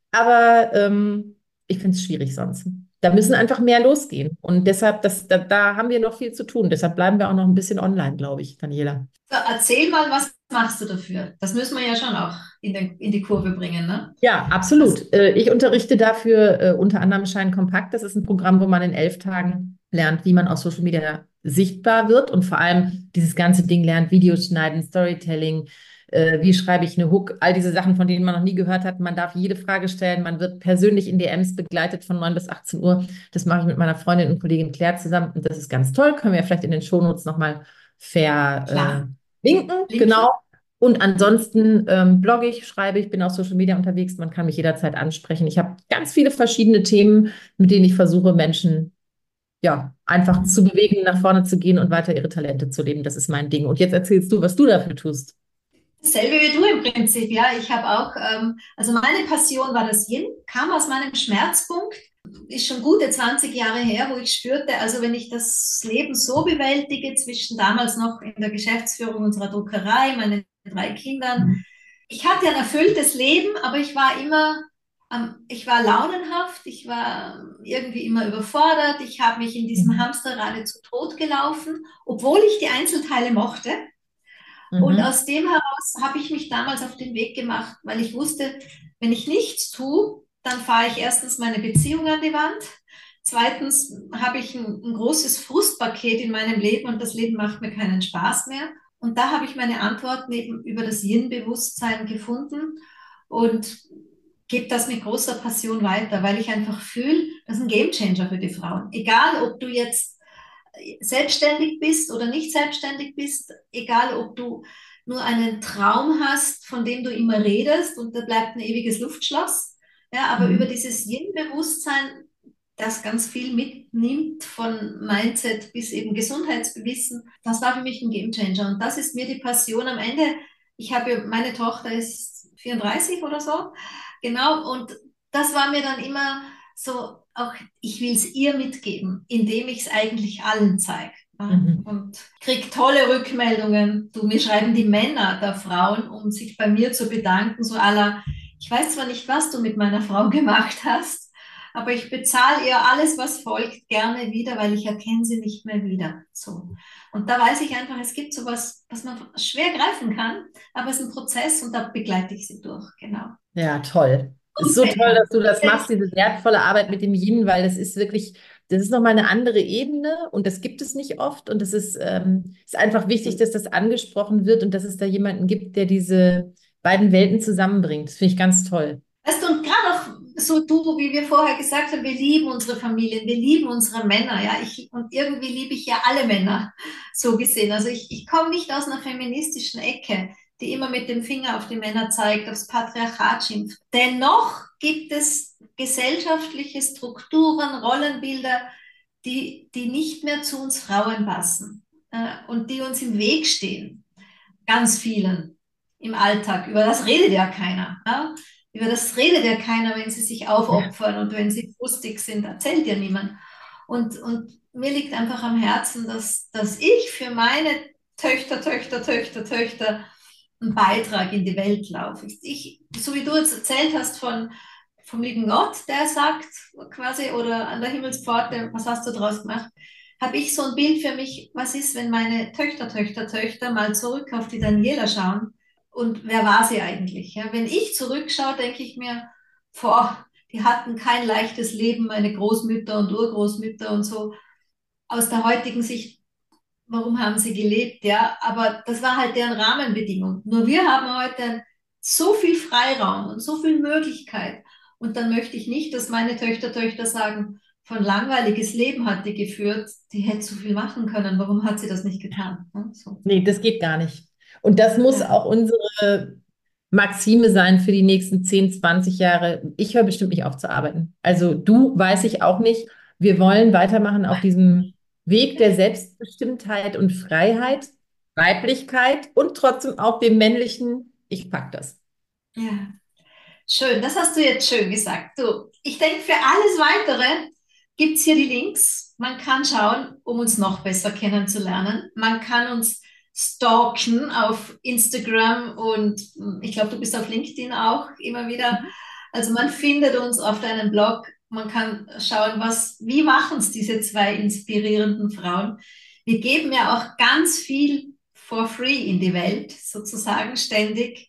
aber ich finde es schwierig sonst. Da müssen einfach mehr losgehen. Und deshalb, da haben wir noch viel zu tun. Deshalb bleiben wir auch noch ein bisschen online, glaube ich, Daniela. So, erzähl mal, was machst du dafür? Das müssen wir ja schon auch in die Kurve bringen, ne? Ja, absolut. Ich unterrichte dafür unter anderem Schein Kompakt. Das ist ein Programm, wo man in 11 Tagen lernt, wie man auf Social Media sichtbar wird und vor allem dieses ganze Ding lernt, Videos schneiden, Storytelling, wie schreibe ich eine Hook, all diese Sachen, von denen man noch nie gehört hat. Man darf jede Frage stellen. Man wird persönlich in DMs begleitet von 9 bis 18 Uhr. Das mache ich mit meiner Freundin und Kollegin Claire zusammen und das ist ganz toll. Können wir ja vielleicht in den Shownotes nochmal Klar. verlinken. Linken. Genau. Und ansonsten blogge ich, schreibe ich, bin auf Social Media unterwegs. Man kann mich jederzeit ansprechen. Ich habe ganz viele verschiedene Themen, mit denen ich versuche, Menschen ja einfach zu bewegen, nach vorne zu gehen und weiter ihre Talente zu leben. Das ist mein Ding. Und jetzt erzählst du, was du dafür tust. Dasselbe wie du im Prinzip, ja. Ich habe auch, also meine Passion war das Yin, kam aus meinem Schmerzpunkt, ist schon gute 20 Jahre her, wo ich spürte, also wenn ich das Leben so bewältige, zwischen damals noch in der Geschäftsführung unserer Druckerei, meinen 3 Kindern, ich hatte ein erfülltes Leben, aber ich war launenhaft, ich war irgendwie immer überfordert, ich habe mich in diesem Hamsterrad zu Tod gelaufen, obwohl ich die Einzelteile mochte. Und Mhm. aus dem heraus habe ich mich damals auf den Weg gemacht, weil ich wusste, wenn ich nichts tue, dann fahre ich erstens meine Beziehung an die Wand. Zweitens habe ich ein großes Frustpaket in meinem Leben und das Leben macht mir keinen Spaß mehr. Und da habe ich meine Antworten eben über das Yin-Bewusstsein gefunden und gebe das mit großer Passion weiter, weil ich einfach fühle, das ist ein Gamechanger für die Frauen. Egal, ob du jetzt selbstständig bist oder nicht selbstständig bist, egal ob du nur einen Traum hast, von dem du immer redest und da bleibt ein ewiges Luftschloss. Ja, aber über Mhm. dieses Yin-Bewusstsein, das ganz viel mitnimmt, von Mindset bis eben Gesundheitswissen. Das war für mich ein Gamechanger. Und das ist mir die Passion am Ende. Meine Tochter ist 34 oder so, genau, und das war mir dann immer so, auch ich will es ihr mitgeben, indem ich es eigentlich allen zeige. Mhm. Und kriege tolle Rückmeldungen. Mir schreiben die Männer der Frauen, um sich bei mir zu bedanken, so à la, ich weiß zwar nicht, was du mit meiner Frau gemacht hast, aber ich bezahle ihr alles, was folgt, gerne wieder, weil ich erkenne sie nicht mehr wieder. So. Und da weiß ich einfach, es gibt sowas, was man schwer greifen kann, aber es ist ein Prozess und da begleite ich sie durch, genau. Ja, toll. Es ist Und so toll, Männer. dass du das machst, diese wertvolle Arbeit mit dem Yin, weil das ist wirklich, das ist nochmal eine andere Ebene und das gibt es nicht oft und es ist einfach wichtig, dass das angesprochen wird und dass es da jemanden gibt, der diese beiden Welten zusammenbringt. Das finde ich ganz toll. Weißt du, und gerade auch so du, wie wir vorher gesagt haben, wir lieben unsere Familien, wir lieben unsere Männer, ja, und irgendwie liebe ich ja alle Männer, so gesehen. Also ich komme nicht aus einer feministischen Ecke, die immer mit dem Finger auf die Männer zeigt, aufs Patriarchat schimpft. Dennoch gibt es gesellschaftliche Strukturen, Rollenbilder, die nicht mehr zu uns Frauen passen, und die uns im Weg stehen, ganz vielen im Alltag. Über das redet ja keiner. Ja? Über das redet ja keiner, wenn sie sich Ja. aufopfern und wenn sie frustig sind, erzählt ja niemand. Und mir liegt einfach am Herzen, dass ich für meine Töchter einen Beitrag in die Welt laufe. So wie du jetzt erzählt hast vom lieben Gott, der sagt quasi, oder an der Himmelspforte, was hast du draus gemacht, habe ich so ein Bild für mich, was ist, wenn meine Töchter mal zurück auf die Daniela schauen und wer war sie eigentlich? Ja, wenn ich zurückschaue, denke ich mir, boah, die hatten kein leichtes Leben, meine Großmütter und Urgroßmütter und so. Aus der heutigen Sicht, warum haben sie gelebt? Ja, aber das war halt deren Rahmenbedingung. Nur wir haben heute so viel Freiraum und so viel Möglichkeit. Und dann möchte ich nicht, dass meine Töchter sagen, von langweiliges Leben hat die geführt, die hätte so viel machen können. Warum hat sie das nicht getan? Ja, so. Nee, das geht gar nicht. Und das muss Ja. auch unsere Maxime sein für die nächsten 10, 20 Jahre. Ich höre bestimmt nicht auf zu arbeiten. Also du, weiß ich auch nicht. Wir wollen weitermachen auf diesem Weg der Selbstbestimmtheit und Freiheit, Weiblichkeit und trotzdem auch dem männlichen, ich pack das. Ja, schön. Das hast du jetzt schön gesagt. Du, ich denke, für alles Weitere gibt es hier die Links. Man kann schauen, um uns noch besser kennenzulernen. Man kann uns stalken auf Instagram und ich glaube, du bist auf LinkedIn auch immer wieder. Also man findet uns auf deinem Blog. Man kann schauen, wie machen es diese zwei inspirierenden Frauen. Wir geben ja auch ganz viel for free in die Welt, sozusagen ständig.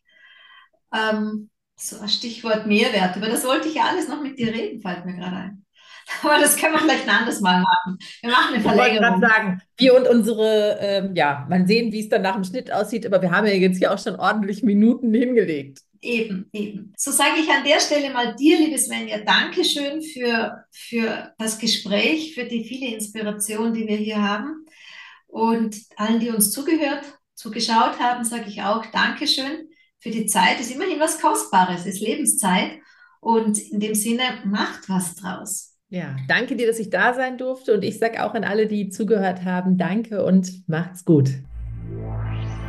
So ein Stichwort Mehrwert. Über das wollte ich ja alles noch mit dir reden, fällt mir gerade ein. Aber das können wir vielleicht ein anderes Mal machen. Wir machen eine Ich wollte gerade Verlängerung. sagen, wir und unsere, ja, mal sehen, wie es dann nach dem Schnitt aussieht, aber wir haben ja jetzt hier auch schon ordentlich Minuten hingelegt. Eben, eben. So sage ich an der Stelle mal dir, liebe Svenja, Dankeschön für das Gespräch, für die viele Inspiration, die wir hier haben. Und allen, die uns zugeschaut haben, sage ich auch Dankeschön für die Zeit. Es ist immerhin was Kostbares, es ist Lebenszeit. Und in dem Sinne, macht was draus. Ja, danke dir, dass ich da sein durfte und ich sage auch an alle, die zugehört haben, danke und macht's gut.